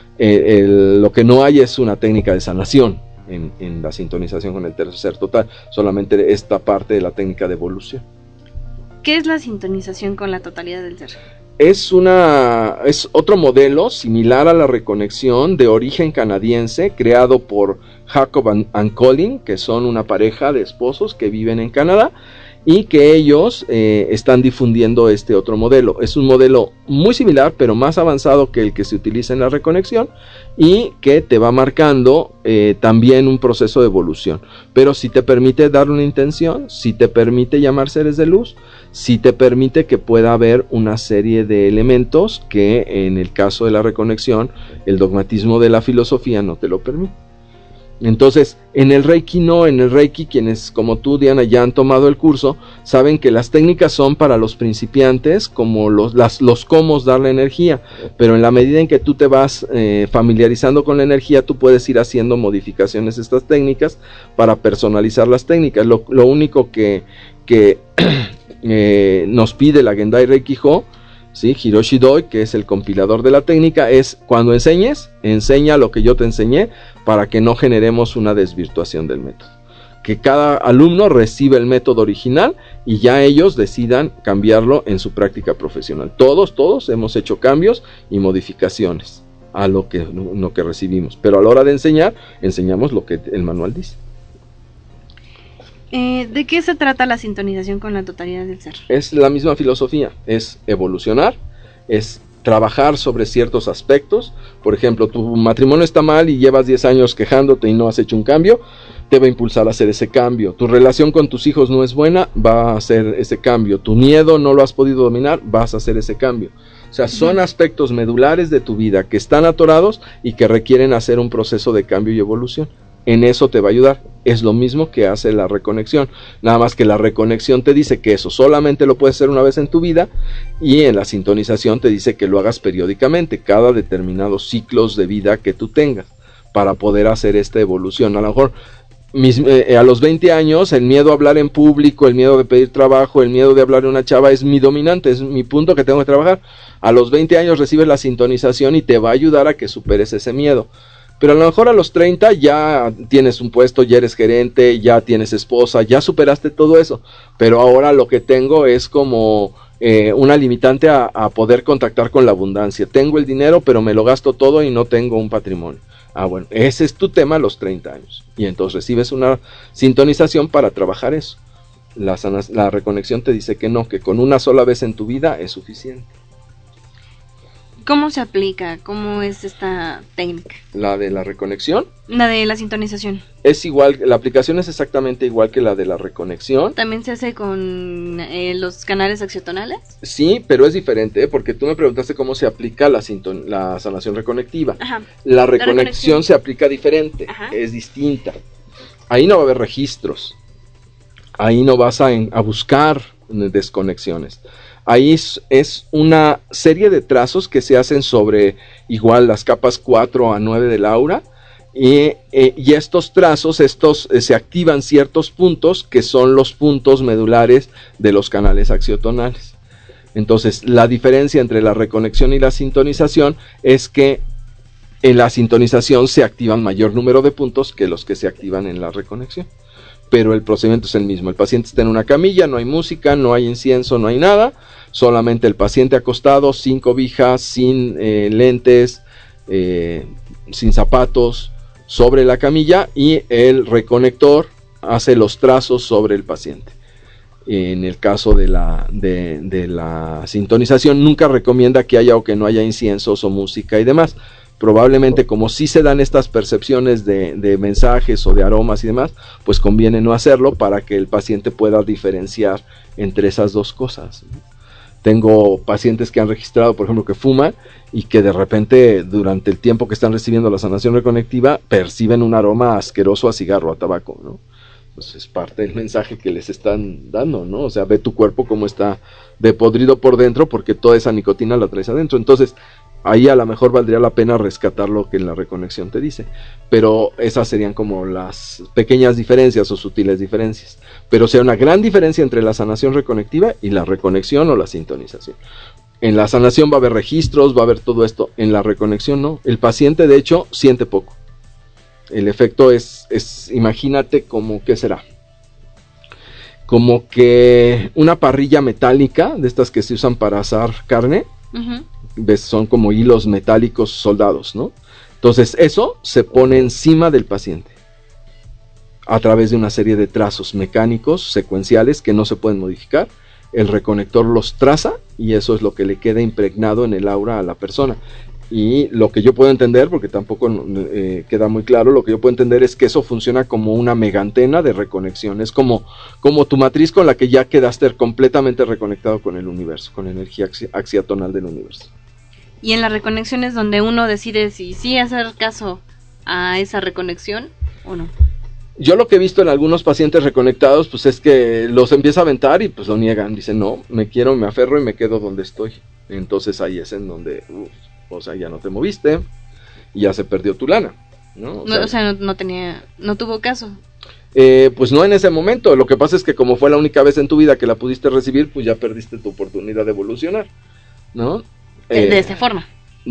Speaker 6: Lo que no hay es una técnica de sanación en la sintonización con el tercer ser total, solamente esta parte de la técnica de evolución.
Speaker 5: ¿Qué es la sintonización con la totalidad del ser?
Speaker 6: Es otro modelo similar a la reconexión de origen canadiense, creado por Jacob and Colin, que son una pareja de esposos que viven en Canadá y que ellos están difundiendo este otro modelo. Es un modelo muy similar, pero más avanzado que el que se utiliza en la reconexión, y que te va marcando también un proceso de evolución, pero si te permite dar una intención, si te permite llamar seres de luz, si te permite que pueda haber una serie de elementos que en el caso de la reconexión el dogmatismo de la filosofía no te lo permite. Entonces, en el Reiki no, en el Reiki quienes como tú, Diana, ya han tomado el curso, saben que las técnicas son para los principiantes, como los cómo dar la energía, pero en la medida en que tú te vas familiarizando con la energía, tú puedes ir haciendo modificaciones a estas técnicas para personalizar las técnicas. Lo único que nos pide la Gendai Reiki Ho, ¿sí? Hiroshi Doi, que es el compilador de la técnica, es cuando enseña lo que yo te enseñé, para que no generemos una desvirtuación del método, que cada alumno reciba el método original y ya ellos decidan cambiarlo en su práctica profesional. Todos hemos hecho cambios y modificaciones a lo que recibimos, pero a la hora de enseñar, enseñamos lo que el manual dice.
Speaker 5: ¿De qué se trata la sintonización con la totalidad del ser?
Speaker 6: Es la misma filosofía, es evolucionar, es trabajar sobre ciertos aspectos. Por ejemplo, tu matrimonio está mal y llevas 10 años quejándote y no has hecho un cambio, te va a impulsar a hacer ese cambio. Tu relación con tus hijos no es buena, va a hacer ese cambio. Tu miedo no lo has podido dominar, vas a hacer ese cambio. O sea, son aspectos medulares de tu vida que están atorados y que requieren hacer un proceso de cambio y evolución. En eso te va a ayudar. Es lo mismo que hace la reconexión, nada más que la reconexión te dice que eso solamente lo puedes hacer una vez en tu vida, y en la sintonización te dice que lo hagas periódicamente, cada determinados ciclos de vida que tú tengas, para poder hacer esta evolución. A lo mejor a los 20 años el miedo a hablar en público, el miedo de pedir trabajo, el miedo de hablar a una chava es mi dominante, es mi punto que tengo que trabajar. A los 20 años recibes la sintonización y te va a ayudar a que superes ese miedo. Pero a lo mejor a los 30 ya tienes un puesto, ya eres gerente, ya tienes esposa, ya superaste todo eso. Pero ahora lo que tengo es como una limitante a poder contactar con la abundancia. Tengo el dinero, pero me lo gasto todo y no tengo un patrimonio. Ah, bueno, ese es tu tema a los 30 años. Y entonces recibes una sintonización para trabajar eso. La reconexión te dice que no, que con una sola vez en tu vida es suficiente.
Speaker 5: ¿Cómo se aplica? ¿Cómo es esta técnica?
Speaker 6: ¿La de la reconexión?
Speaker 5: La de la sintonización.
Speaker 6: Es igual, la aplicación es exactamente igual que la de la reconexión.
Speaker 5: ¿También se hace con los canales axiotonales?
Speaker 6: Sí, pero es diferente, porque tú me preguntaste cómo se aplica la sanación reconectiva.
Speaker 5: Ajá.
Speaker 6: La reconexión se aplica diferente, es distinta. Ahí no va a haber registros. Ahí no vas a buscar desconexiones. Ahí es una serie de trazos que se hacen sobre igual las capas 4 a 9 del aura, y estos trazos, se activan ciertos puntos que son los puntos medulares de los canales axiotonales. Entonces, la diferencia entre la reconexión y la sintonización es que en la sintonización se activan mayor número de puntos que los que se activan en la reconexión. Pero el procedimiento es el mismo. El paciente está en una camilla, no hay música, no hay incienso, no hay nada, solamente el paciente acostado, sin cobijas, sin lentes, sin zapatos, sobre la camilla, y el reconector hace los trazos sobre el paciente. En el caso de la sintonización, nunca recomienda que haya o que no haya inciensos o música y demás. Probablemente, como sí se dan estas percepciones de mensajes o de aromas y demás, pues conviene no hacerlo para que el paciente pueda diferenciar entre esas dos cosas. Tengo pacientes que han registrado, por ejemplo, que fuman y que de repente durante el tiempo que están recibiendo la sanación reconectiva perciben un aroma asqueroso a cigarro, a tabaco, ¿no? Pues es parte del mensaje que les están dando, ¿no? O sea, ve tu cuerpo cómo está de podrido por dentro, porque toda esa nicotina la traes adentro. Entonces, ahí a lo mejor valdría la pena rescatar lo que en la reconexión te dice, pero esas serían como las pequeñas diferencias o sutiles diferencias. Pero sea una gran diferencia entre la sanación reconectiva y la reconexión o la sintonización. En la sanación va a haber registros, va a haber todo esto. En la reconexión no. El paciente, de hecho, siente poco. El efecto es imagínate como, ¿qué será? Como que una parrilla metálica, de estas que se usan para asar carne. ¿Ves? Son como hilos metálicos soldados, ¿no? Entonces eso se pone encima del paciente. a través de una serie de trazos mecánicos secuenciales que no se pueden modificar. El reconector los traza y eso es lo que le queda impregnado en el aura a la persona. Y lo que yo puedo entender, porque tampoco queda muy claro, lo que yo puedo entender es que eso funciona como una mega antena de reconexión. Es como tu matriz con la que ya quedaste completamente reconectado con el universo, con la energía axiatonal del universo.
Speaker 5: Y en la reconexión es donde uno decide si sí hacer caso a esa reconexión o no.
Speaker 6: Yo lo que he visto en algunos pacientes reconectados, pues es que los empieza a aventar y pues lo niegan. Dicen, no, me aferro y me quedo donde estoy. Entonces ahí es en donde, o sea, ya no te moviste y ya se perdió tu lana, ¿no?
Speaker 5: No tuvo caso.
Speaker 6: Pues no en ese momento. Lo que pasa es que como fue la única vez en tu vida que la pudiste recibir, pues ya perdiste tu oportunidad de evolucionar, ¿no?
Speaker 5: De esa forma.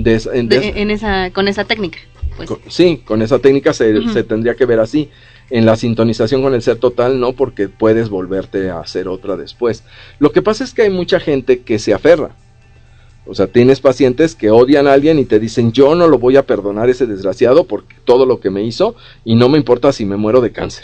Speaker 5: Con esa técnica. Pues.
Speaker 6: Con esa técnica se tendría que ver así. En la sintonización con el ser total no, porque puedes volverte a hacer otra después. Lo que pasa es que hay mucha gente que se aferra. O sea, tienes pacientes que odian a alguien y te dicen, yo no lo voy a perdonar a ese desgraciado porque todo lo que me hizo y no me importa si me muero de cáncer.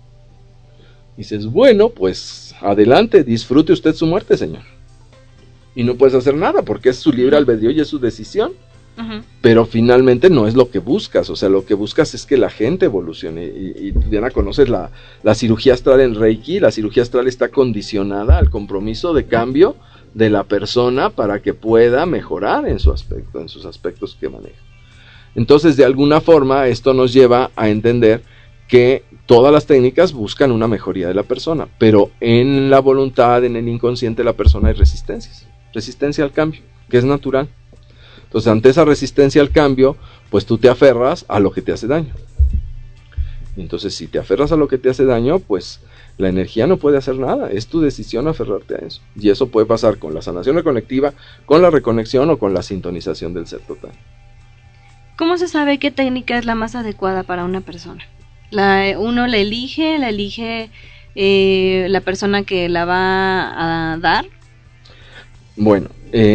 Speaker 6: Dices, bueno, pues adelante, disfrute usted su muerte, señor. Y no puedes hacer nada porque es su libre albedrío y es su decisión. Pero finalmente no es lo que buscas, o sea, lo que buscas es que la gente evolucione. Y Diana, conoces la cirugía astral en Reiki. La cirugía astral está condicionada al compromiso de cambio de la persona para que pueda mejorar en su aspecto, en sus aspectos que maneja. Entonces, de alguna forma, esto nos lleva a entender que todas las técnicas buscan una mejoría de la persona, pero en la voluntad, en el inconsciente de la persona hay resistencia al cambio, que es natural. Entonces, ante esa resistencia al cambio, pues tú te aferras a lo que te hace daño. Entonces, si te aferras a lo que te hace daño, pues la energía no puede hacer nada. Es tu decisión aferrarte a eso. Y eso puede pasar con la sanación reconectiva, con la reconexión o con la sintonización del ser total.
Speaker 5: ¿Cómo se sabe qué técnica es la más adecuada para una persona? ¿Uno la elige la persona que la va a dar?
Speaker 6: Bueno,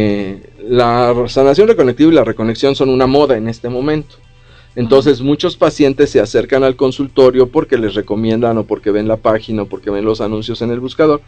Speaker 6: la sanación reconectiva y la reconexión son una moda en este momento. Entonces muchos pacientes se acercan al consultorio porque les recomiendan o porque ven la página o porque ven los anuncios en el buscador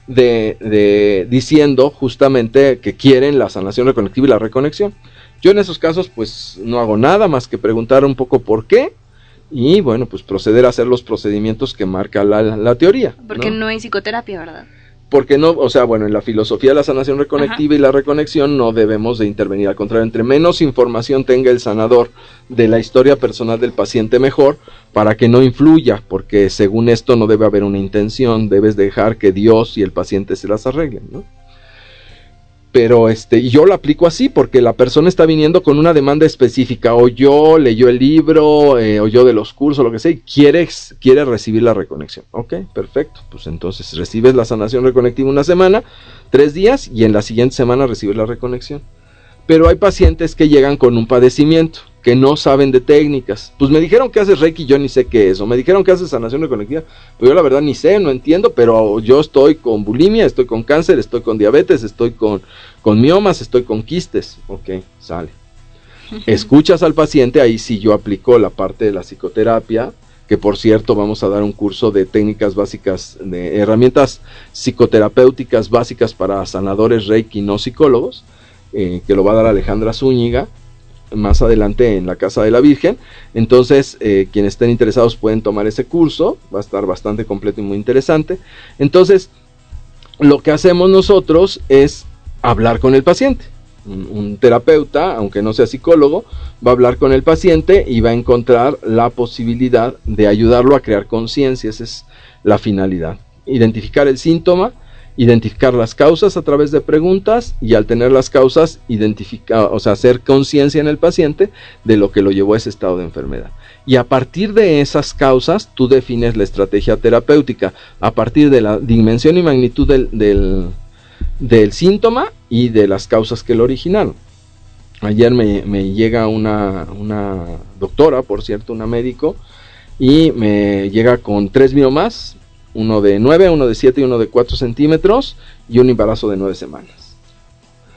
Speaker 6: diciendo justamente que quieren la sanación reconectiva y la reconexión. Yo en esos casos pues no hago nada más que preguntar un poco por qué y bueno, pues proceder a hacer los procedimientos que marca la teoría.
Speaker 5: Porque no hay psicoterapia, ¿verdad?
Speaker 6: Porque no, o sea, bueno, en la filosofía de la sanación reconectiva y la reconexión no debemos de intervenir, al contrario, entre menos información tenga el sanador de la historia personal del paciente mejor, para que no influya, porque según esto no debe haber una intención, debes dejar que Dios y el paciente se las arreglen, ¿no? Pero yo lo aplico así porque la persona está viniendo con una demanda específica, leyó el libro, oyó de los cursos, lo que sea, y quiere recibir la reconexión. Ok, perfecto, pues entonces recibes la sanación reconectiva una semana, 3 días, y en la siguiente semana recibes la reconexión. Pero hay pacientes que llegan con un padecimiento, que no saben de técnicas. Pues me dijeron que haces Reiki, yo ni sé qué es, o me dijeron que haces sanación reconectiva, pero yo la verdad ni sé, no entiendo, pero yo estoy con bulimia, estoy con cáncer, estoy con diabetes, estoy con miomas, estoy con quistes. Ok, sale. Escuchas al paciente, ahí sí yo aplico la parte de la psicoterapia, que por cierto vamos a dar un curso de técnicas básicas, de herramientas psicoterapéuticas básicas para sanadores Reiki no psicólogos, que lo va a dar Alejandra Zúñiga más adelante en la Casa de la Virgen. Entonces quienes estén interesados pueden tomar ese curso, va a estar bastante completo y muy interesante. Entonces lo que hacemos nosotros es hablar con el paciente. Un terapeuta, aunque no sea psicólogo, va a hablar con el paciente y va a encontrar la posibilidad de ayudarlo a crear conciencia. Esa es la finalidad, identificar el síntoma, identificar las causas a través de preguntas, y al tener las causas, hacer conciencia en el paciente de lo que lo llevó a ese estado de enfermedad. Y a partir de esas causas, tú defines la estrategia terapéutica, a partir de la dimensión y magnitud del síntoma y de las causas que lo originaron. Ayer me llega una doctora, por cierto, una médico, y me llega con 3 miomas, uno de 9, uno de 7 y uno de 4 centímetros, y un embarazo de 9 semanas.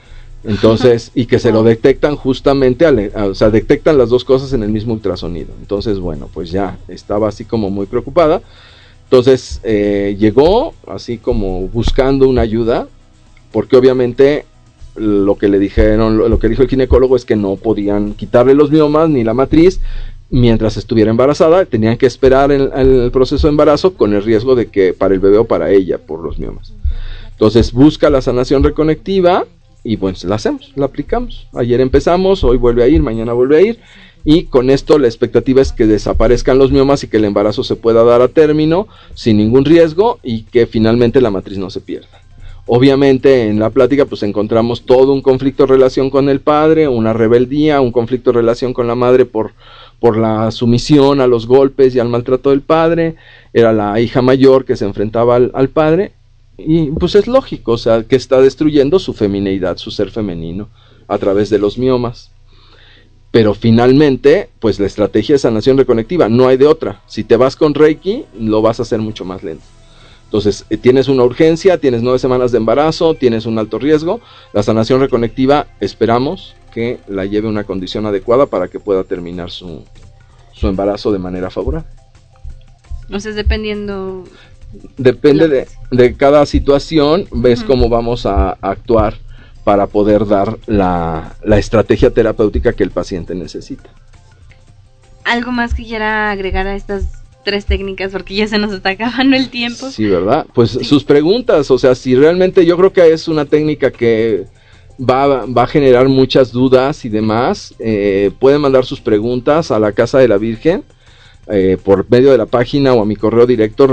Speaker 6: Entonces, y que se lo detectan justamente, o sea, detectan las dos cosas en el mismo ultrasonido. Entonces, bueno, pues ya estaba así como muy preocupada. Entonces, llegó así como buscando una ayuda, porque obviamente lo que le dijeron, lo que dijo el ginecólogo es que no podían quitarle los miomas ni la matriz mientras estuviera embarazada, tenían que esperar el proceso de embarazo con el riesgo de que para el bebé o para ella por los miomas. Entonces busca la sanación reconectiva y pues la hacemos, la aplicamos. Ayer empezamos, hoy vuelve a ir, mañana vuelve a ir, y con esto la expectativa es que desaparezcan los miomas y que el embarazo se pueda dar a término sin ningún riesgo y que finalmente la matriz no se pierda. Obviamente en la plática pues encontramos todo un conflicto de relación con el padre, una rebeldía, un conflicto de relación con la madre por la sumisión a los golpes y al maltrato del padre. Era la hija mayor que se enfrentaba al padre, y pues es lógico, o sea, que está destruyendo su femineidad, su ser femenino a través de los miomas. Pero finalmente, pues la estrategia de sanación reconectiva, no hay de otra. Si te vas con Reiki, lo vas a hacer mucho más lento. Entonces, tienes una urgencia, tienes 9 semanas de embarazo, tienes un alto riesgo. La sanación reconectiva, esperamos que la lleve a una condición adecuada para que pueda terminar su embarazo de manera favorable.
Speaker 5: Entonces, dependiendo...
Speaker 6: Depende de cada situación, ves cómo vamos a actuar para poder dar la estrategia terapéutica que el paciente necesita.
Speaker 5: ¿Algo más que quiera agregar a estas 3 técnicas? Porque ya se nos está acabando el tiempo.
Speaker 6: Sí, ¿verdad? Pues sí. Sus preguntas, o sea, si realmente yo creo que es una técnica que va a generar muchas dudas y demás, pueden mandar sus preguntas a la Casa de la Virgen. Por medio de la página o a mi correo directo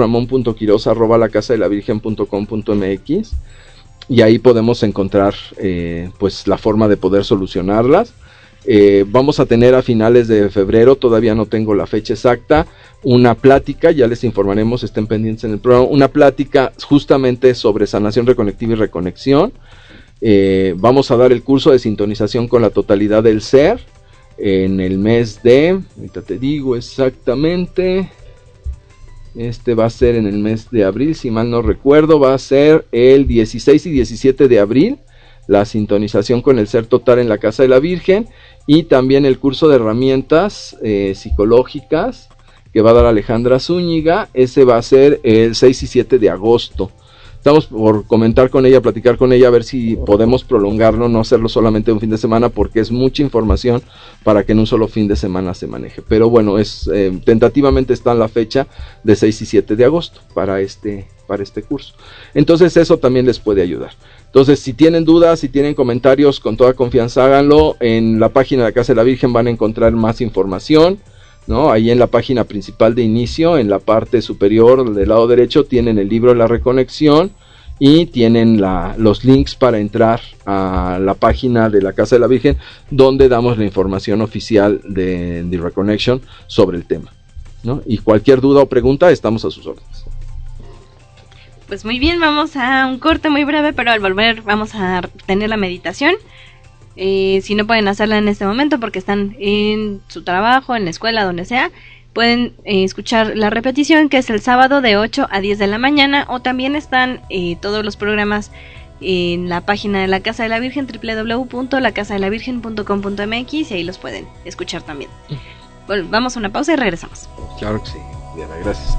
Speaker 6: ramon.quiroz@lacasadelavirgen.com.mx, y ahí podemos encontrar pues la forma de poder solucionarlas. Vamos a tener a finales de febrero, todavía no tengo la fecha exacta, una plática, ya les informaremos, estén pendientes en el programa, una plática justamente sobre sanación reconectiva y reconexión. Vamos a dar el curso de sintonización con la totalidad del ser en el mes de, ahorita te digo exactamente, va a ser en el mes de abril, si mal no recuerdo, va a ser el 16 y 17 de abril, la sintonización con el ser total en la Casa de la Virgen, y también el curso de herramientas psicológicas que va a dar Alejandra Zúñiga, ese va a ser el 6 y 7 de agosto. Estamos por comentar con ella, platicar con ella, a ver si podemos prolongarlo, no hacerlo solamente un fin de semana, porque es mucha información para que en un solo fin de semana se maneje. Pero bueno, tentativamente está en la fecha de 6 y 7 de agosto para este curso. Entonces eso también les puede ayudar. Entonces, si tienen dudas, si tienen comentarios, con toda confianza háganlo. En la página de la Casa de la Virgen van a encontrar más información, ¿no? Ahí en la página principal de inicio, en la parte superior del lado derecho, tienen el libro de la reconexión y tienen los links para entrar a la página de la Casa de la Virgen, donde damos la información oficial de The Reconnection sobre el tema, ¿no? Y cualquier duda o pregunta, estamos a sus órdenes.
Speaker 5: Pues muy bien, vamos a un corte muy breve, pero al volver vamos a tener la meditación. Si no pueden hacerla en este momento porque están en su trabajo, en la escuela, donde sea, pueden escuchar la repetición, que es el sábado de 8 a 10 de la mañana, o también están todos los programas en la página de la Casa de la Virgen, www.lacasadelavirgen.com.mx, y ahí los pueden escuchar también. Bueno, vamos a una pausa y regresamos.
Speaker 6: Claro que sí, Diana, gracias.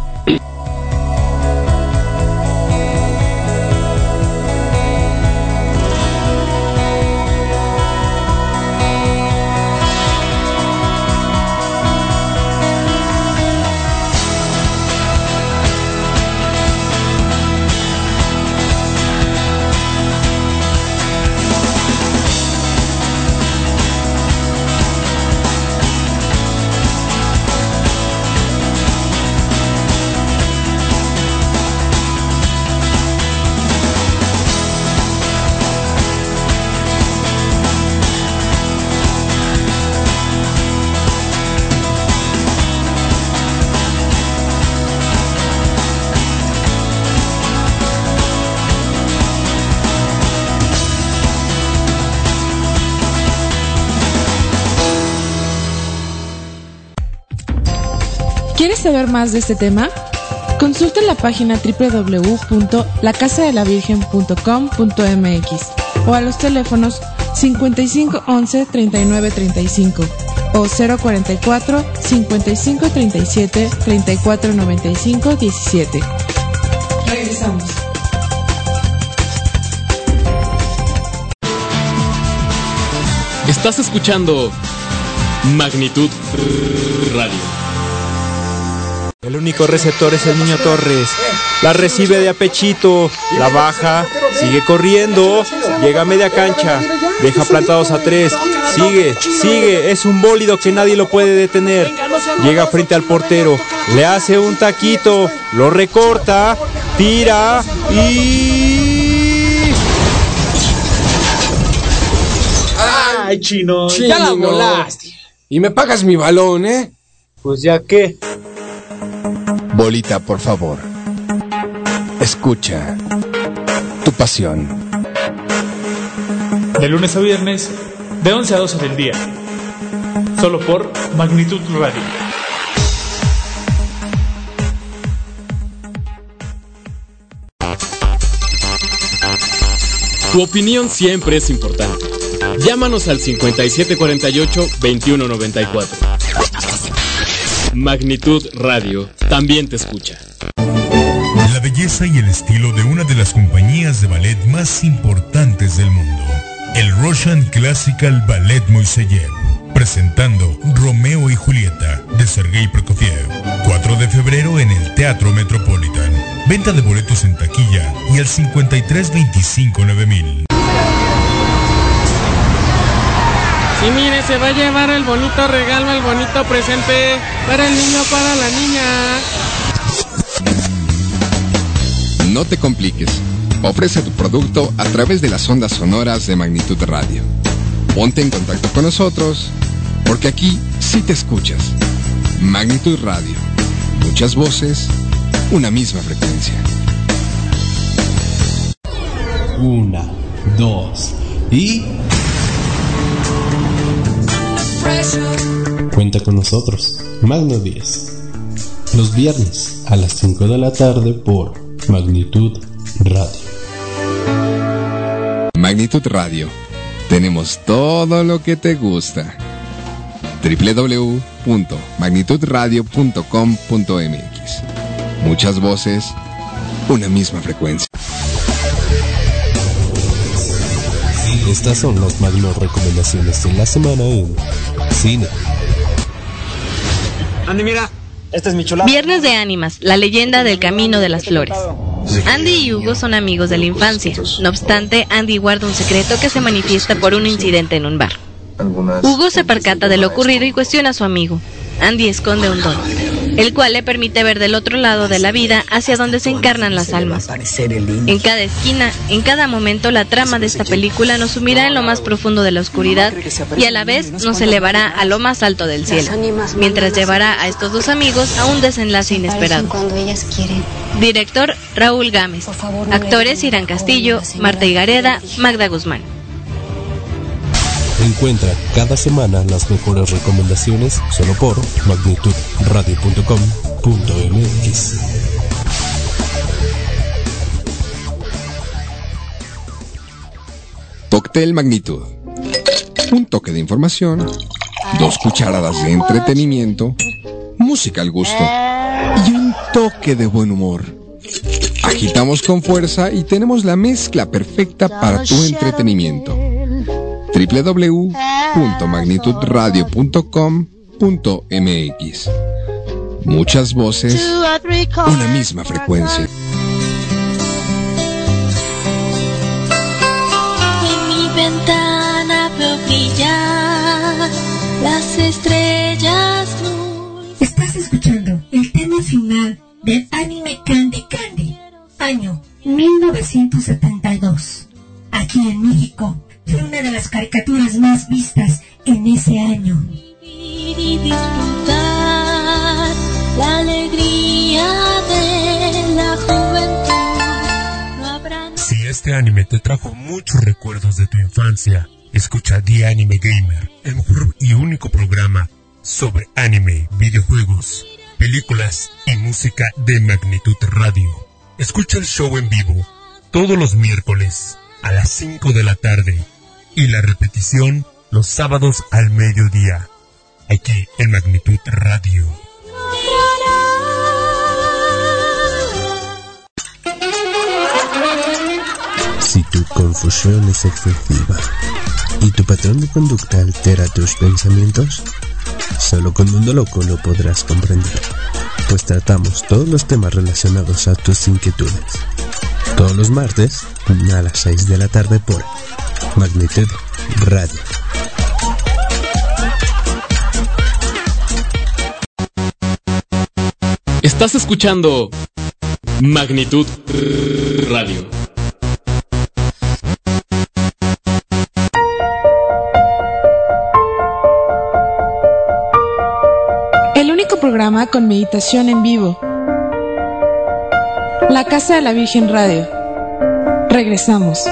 Speaker 4: ¿Quieres saber más de este tema? Consulta la página www.lacasadelavirgen.com.mx. o a los teléfonos 5511 3935 o 044 5537 3495 17. Regresamos.
Speaker 1: Estás escuchando Magnitud Radio.
Speaker 13: El único receptor es el niño Torres. La recibe de a pechito, la baja, sigue corriendo, llega a media cancha, deja plantados a 3, sigue, es un bólido que nadie lo puede detener. Llega frente al portero, le hace un taquito, lo recorta, tira y...
Speaker 14: ¡Ay, chino! ¡Ya la volaste!
Speaker 15: ¿Y me pagas mi balón,
Speaker 14: Pues ya qué.
Speaker 8: Bolita, por favor. Escucha tu pasión.
Speaker 16: De lunes a viernes, de 11 a 12 del día. Solo por Magnitud Radio.
Speaker 1: Tu opinión siempre es importante. Llámanos al 5748-2194. Magnitud Radio también te escucha.
Speaker 2: La belleza y el estilo de una de las compañías de ballet más importantes del mundo, el Russian Classical Ballet Moiseyev, presentando Romeo y Julieta de Sergei Prokofiev, 4 de febrero en el Teatro Metropolitan. Venta de boletos en taquilla y al 5325-9000.
Speaker 7: Sí, mire, se va a llevar el bonito regalo, el bonito presente para el niño, para la niña.
Speaker 8: No te compliques. Ofrece tu producto a través de las ondas sonoras de Magnitud Radio. Ponte en contacto con nosotros, porque aquí sí te escuchas. Magnitud Radio. Muchas voces, una misma frecuencia.
Speaker 9: 1, 2 y... Cuenta con nosotros, Magno 10. Los viernes a las 5 de la tarde por Magnitud Radio.
Speaker 8: Magnitud Radio. Tenemos todo lo que te gusta. www.magnitudradio.com.mx. Muchas voces, una misma frecuencia.
Speaker 9: Estas son las magno recomendaciones de la semana en cine.
Speaker 14: Andy, mira, esta es mi chulada.
Speaker 5: Viernes de Ánimas, la leyenda del camino de las flores. Andy y Hugo son amigos de la infancia. No obstante, Andy guarda un secreto que se manifiesta por un incidente en un bar. Hugo se percata de lo ocurrido y cuestiona a su amigo. Andy esconde un don, el cual le permite ver del otro lado de la vida hacia donde se encarnan las almas. En cada esquina, en cada momento, la trama de esta película nos sumirá en lo más profundo de la oscuridad y a la vez nos elevará a lo más alto del cielo, mientras llevará a estos dos amigos a un desenlace inesperado. Director Raúl Gámez. Actores Irán Castillo, Marta Higareda, Magda Guzmán.
Speaker 9: Encuentra cada semana las mejores recomendaciones solo por magnitudradio.com.mx.
Speaker 8: Cóctel Magnitud. Un toque de información, 2 cucharadas de entretenimiento, música al gusto y un toque de buen humor. Agitamos con fuerza y tenemos la mezcla perfecta para tu entretenimiento. www.magnitudradio.com.mx. Muchas voces, una misma frecuencia.
Speaker 17: En mi ventana veo brillar las estrellas.
Speaker 18: Estás escuchando el tema final del anime Candy Candy, año 1972. Aquí en México fue una de las caricaturas más vistas en ese año.
Speaker 17: Y disfrutar la alegría de la juventud. No habrá...
Speaker 2: Si este anime te trajo muchos recuerdos de tu infancia, escucha The Anime Gamer, el mejor y único programa sobre anime, videojuegos, películas y música de Magnitud Radio. Escucha el show en vivo todos los miércoles a las 5 de la tarde y la repetición los sábados al mediodía, aquí en Magnitud Radio.
Speaker 9: Si tu confusión es excesiva y tu patrón de conducta altera tus pensamientos, solo con Mundo Loco lo podrás comprender, pues tratamos todos los temas relacionados a tus inquietudes. Todos los martes a las 6 de la tarde por Magnitud Radio.
Speaker 1: Estás escuchando Magnitud Radio.
Speaker 4: El único programa con meditación en vivo. La Casa de la Virgen Radio. Regresamos.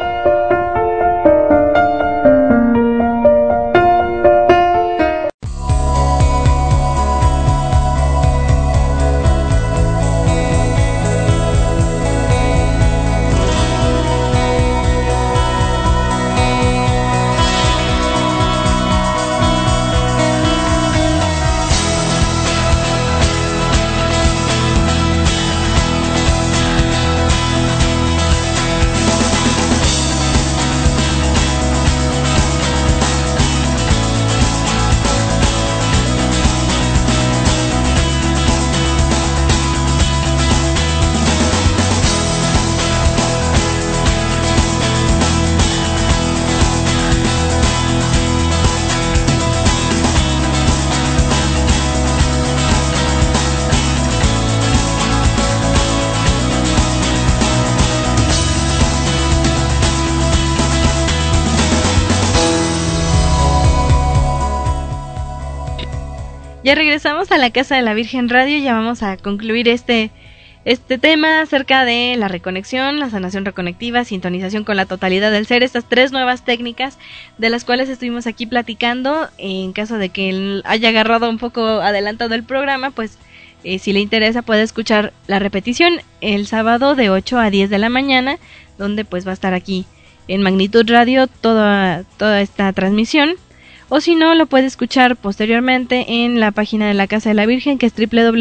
Speaker 5: Ya regresamos a la Casa de la Virgen Radio y ya vamos a concluir este tema acerca de la reconexión, la sanación reconectiva, sintonización con la totalidad del ser, estas 3 nuevas técnicas de las cuales estuvimos aquí platicando. En caso de que él haya agarrado un poco adelantado el programa, pues si le interesa puede escuchar la repetición el sábado de 8 a 10 de la mañana, donde pues va a estar aquí en Magnitud Radio toda esta transmisión. O si no, lo puede escuchar posteriormente en la página de la Casa de la Virgen, que es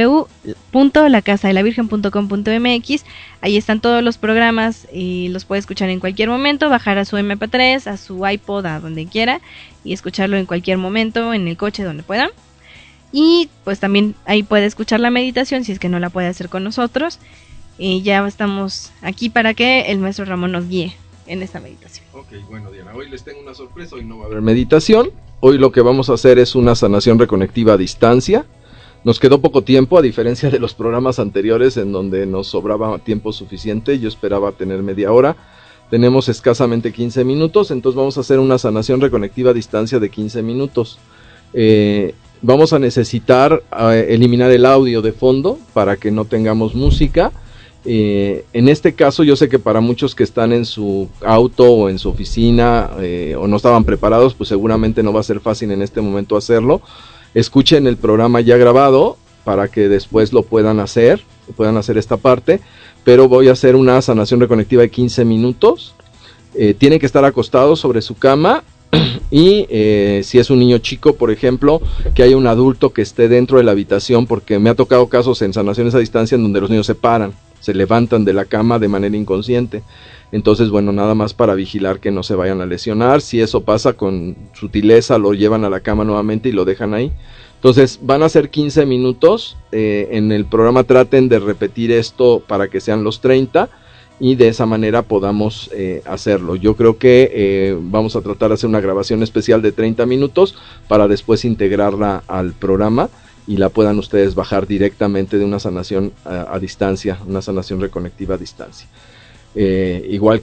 Speaker 5: www.lacasadelavirgen.com.mx. Ahí están todos los programas y los puede escuchar en cualquier momento, bajar a su MP3, a su iPod, a donde quiera, y escucharlo en cualquier momento, en el coche, donde pueda. Y pues también ahí puede escuchar la meditación si es que no la puede hacer con nosotros. Ya estamos aquí para que el maestro Ramón nos guíe en esta meditación.
Speaker 6: Ok, bueno, Diana, hoy les tengo una sorpresa, hoy no va a haber meditación. Hoy lo que vamos a hacer es una sanación reconectiva a distancia. Nos quedó poco tiempo, a diferencia de los programas anteriores en donde nos sobraba tiempo suficiente. Yo esperaba tener media hora. Tenemos escasamente 15 minutos, entonces vamos a hacer una sanación reconectiva a distancia de 15 minutos. Vamos a necesitar eliminar el audio de fondo para que no tengamos música. En este caso yo sé que para muchos que están en su auto o en su oficina o no estaban preparados, pues seguramente no va a ser fácil en este momento hacerlo. Escuchen el programa ya grabado para que después lo puedan hacer esta parte, pero voy a hacer una sanación reconectiva de 15 minutos. Tienen que estar acostados sobre su cama y si es un niño chico, por ejemplo, que haya un adulto que esté dentro de la habitación, porque me ha tocado casos en sanaciones a distancia en donde los niños se levantan de la cama de manera inconsciente. Entonces, bueno, nada más para vigilar que no se vayan a lesionar. Si eso pasa, con sutileza lo llevan a la cama nuevamente y lo dejan ahí. Entonces, van a ser 15 minutos. En el programa traten de repetir esto para que sean los 30 y de esa manera podamos hacerlo. Yo creo que vamos a tratar de hacer una grabación especial de 30 minutos para después integrarla al programa y la puedan ustedes bajar directamente de una sanación a distancia, una sanación reconectiva a distancia. Igual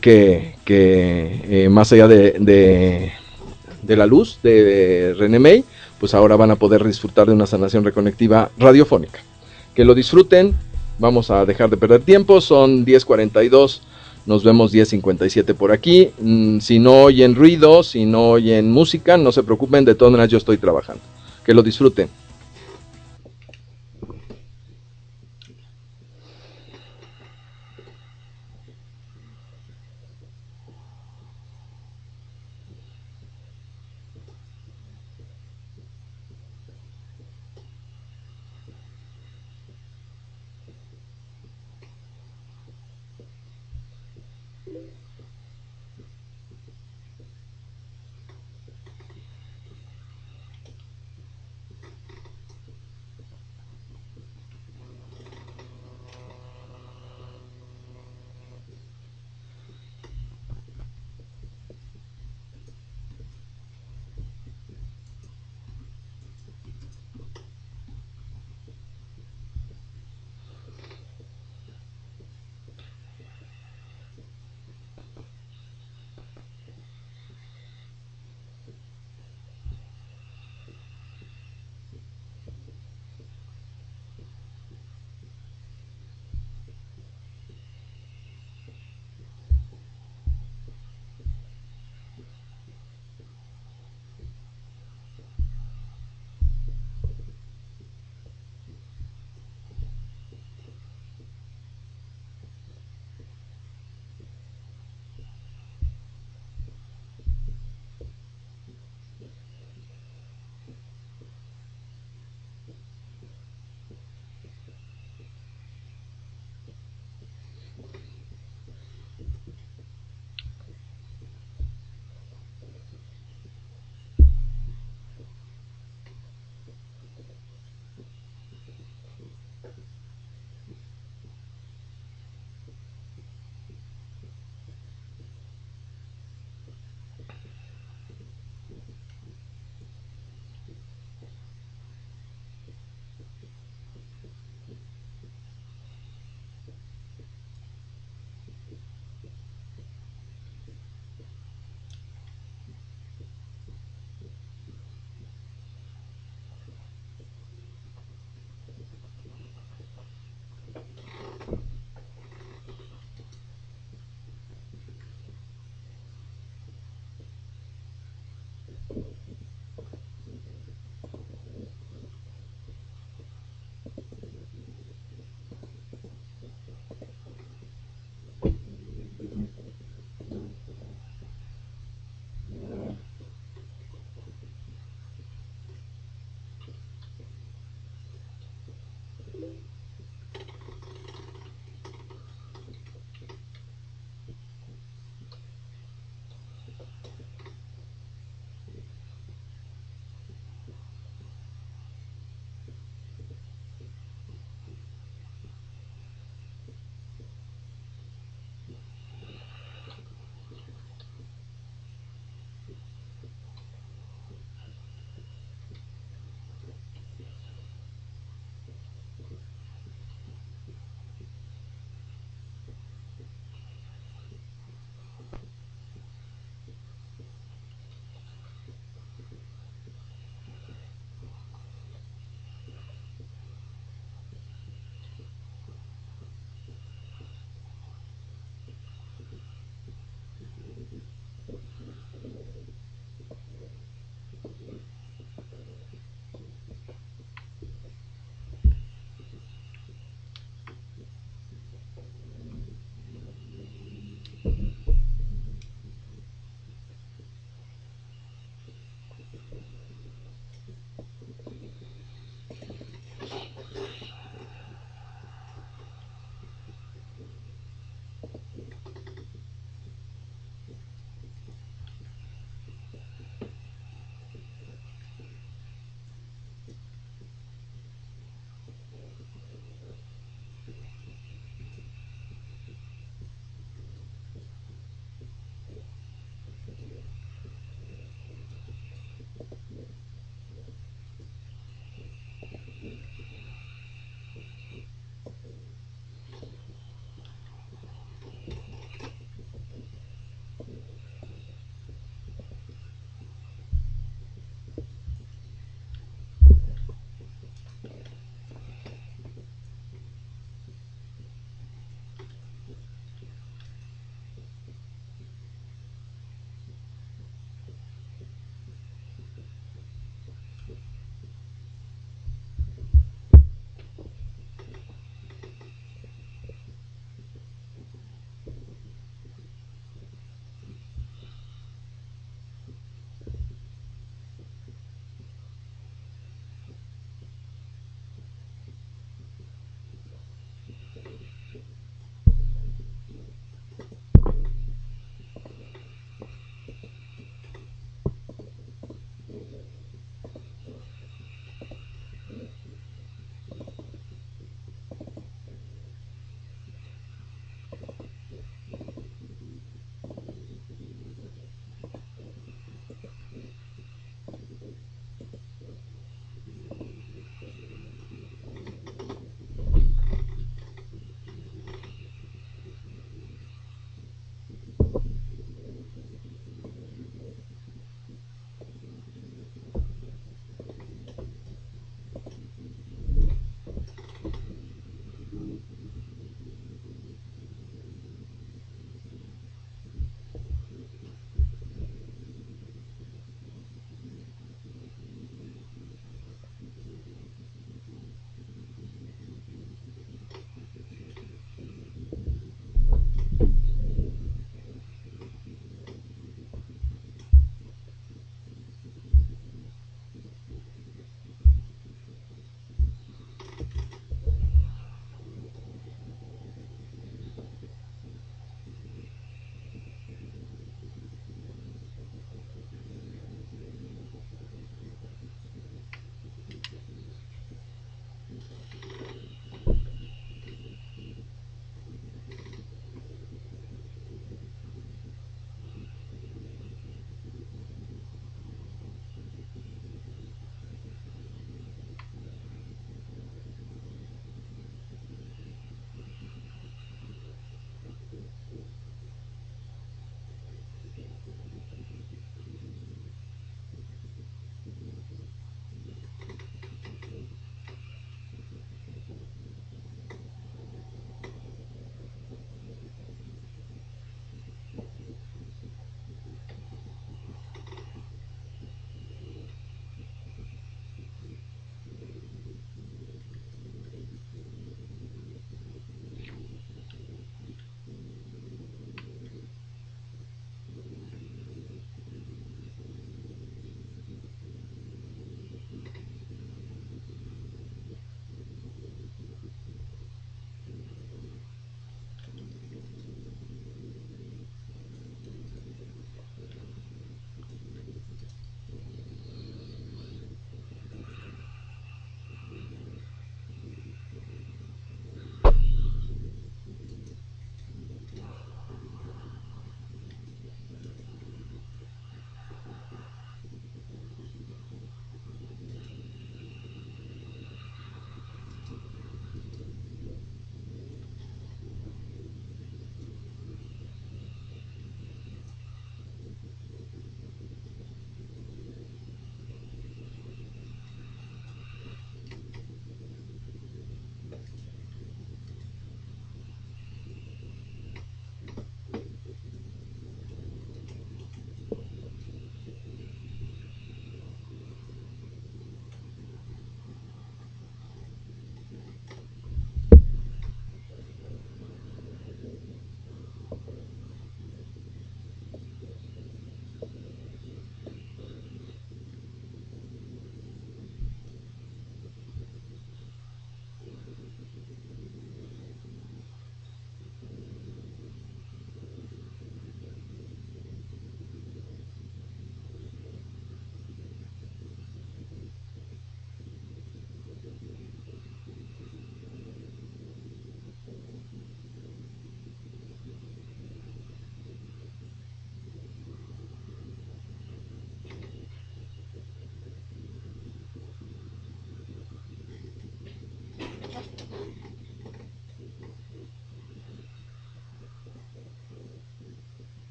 Speaker 6: que más allá de la luz de René May, pues ahora van a poder disfrutar de una sanación reconectiva radiofónica. Que lo disfruten, vamos a dejar de perder tiempo, son 10:42, nos vemos 10:57 por aquí. Si no oyen ruido, si no oyen música, no se preocupen, de todas maneras yo estoy trabajando. Que lo disfruten.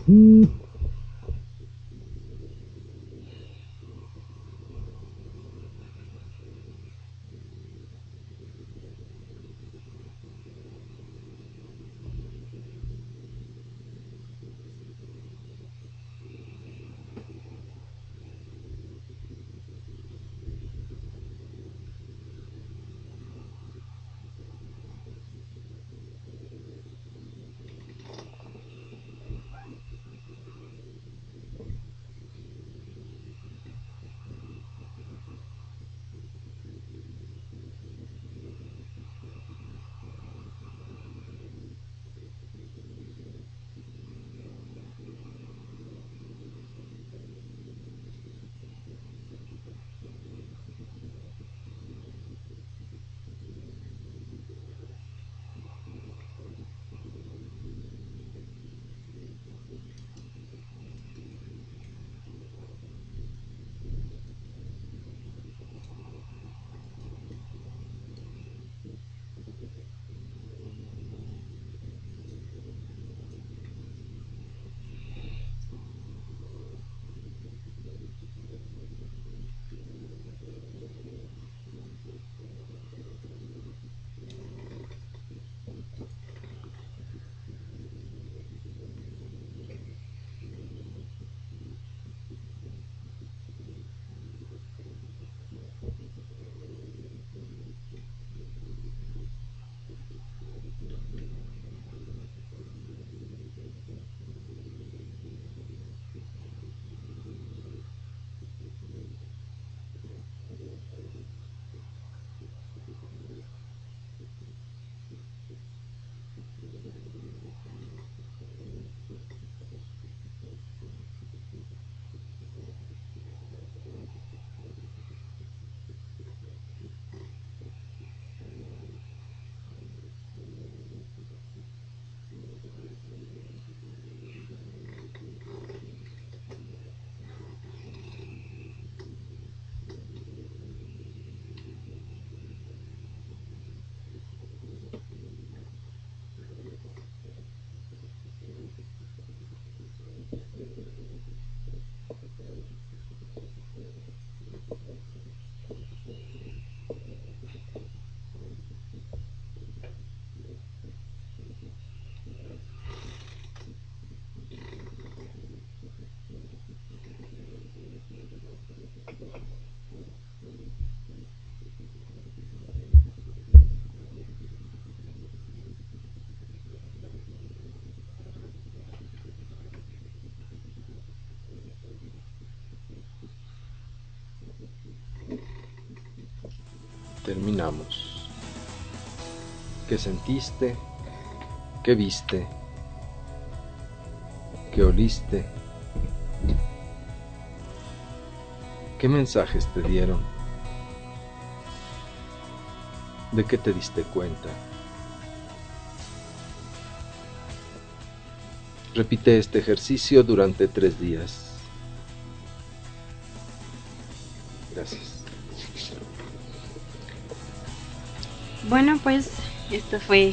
Speaker 6: Terminamos. ¿Qué sentiste? ¿Qué viste? ¿Qué oliste? ¿Qué mensajes te dieron? ¿De qué te diste cuenta? Repite este ejercicio durante 3 días. Gracias.
Speaker 5: Bueno, pues esto fue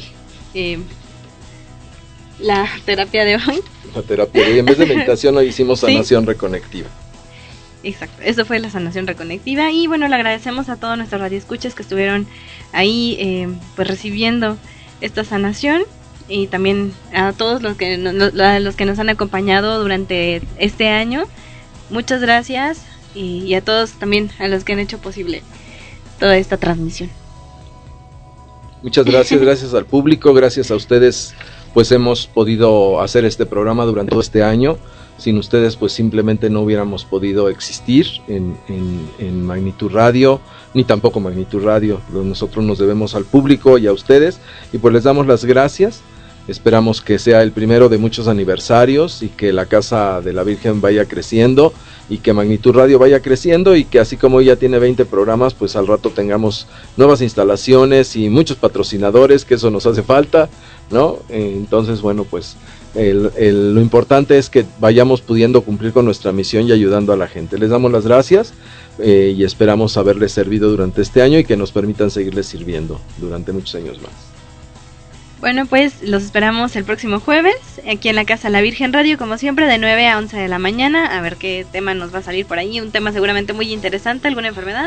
Speaker 5: la terapia de hoy.
Speaker 6: La terapia de hoy, en vez de meditación, hoy hicimos sanación reconectiva.
Speaker 5: Exacto, eso fue la sanación reconectiva. Y bueno, le agradecemos a todos nuestros radioescuchas que estuvieron ahí pues recibiendo esta sanación. Y también a todos los que nos han acompañado durante este año. Muchas gracias. Y a todos también, a los que han hecho posible toda esta transmisión.
Speaker 6: Muchas gracias, gracias al público, gracias a ustedes, pues hemos podido hacer este programa durante todo este año. Sin ustedes, pues simplemente no hubiéramos podido existir en Magnitud Radio, ni tampoco Magnitud Radio. Nosotros nos debemos al público y a ustedes, y pues les damos las gracias. Esperamos que sea el primero de muchos aniversarios y que la Casa de la Virgen vaya creciendo y que Magnitud Radio vaya creciendo y que así como ya tiene 20 programas, pues al rato tengamos nuevas instalaciones y muchos patrocinadores, que eso nos hace falta, ¿no? Entonces, bueno, pues lo importante es que vayamos pudiendo cumplir con nuestra misión y ayudando a la gente. Les damos las gracias y esperamos haberles servido durante este año y que nos permitan seguirles sirviendo durante muchos años más.
Speaker 5: Bueno, pues los esperamos el próximo jueves, aquí en la Casa de la Virgen Radio, como siempre, de 9 a 11 de la mañana, a ver qué tema nos va a salir por ahí, un tema seguramente muy interesante, ¿alguna enfermedad?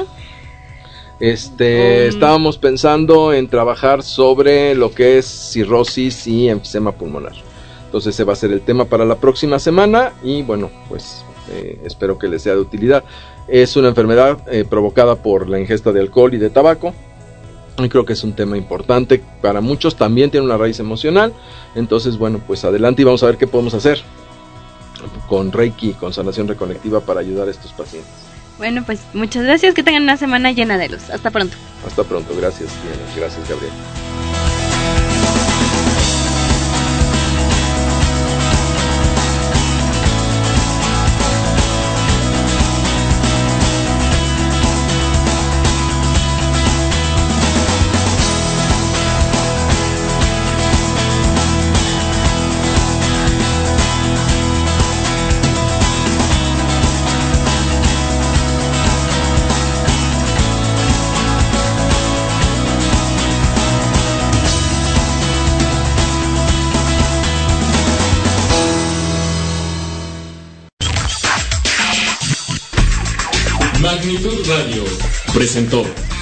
Speaker 6: Estábamos pensando en trabajar sobre lo que es cirrosis y enfisema pulmonar. Entonces ese va a ser el tema para la próxima semana y bueno, pues espero que les sea de utilidad. Es una enfermedad provocada por la ingesta de alcohol y de tabaco. Y creo que es un tema importante para muchos, también tiene una raíz emocional. Entonces bueno, pues adelante y vamos a ver qué podemos hacer con Reiki, con sanación reconectiva para ayudar a estos pacientes.
Speaker 5: Bueno, pues muchas gracias, que tengan una semana llena de luz. Hasta pronto.
Speaker 6: Hasta pronto, gracias Diana, gracias Gabriel.
Speaker 1: Magnitud Radio presentó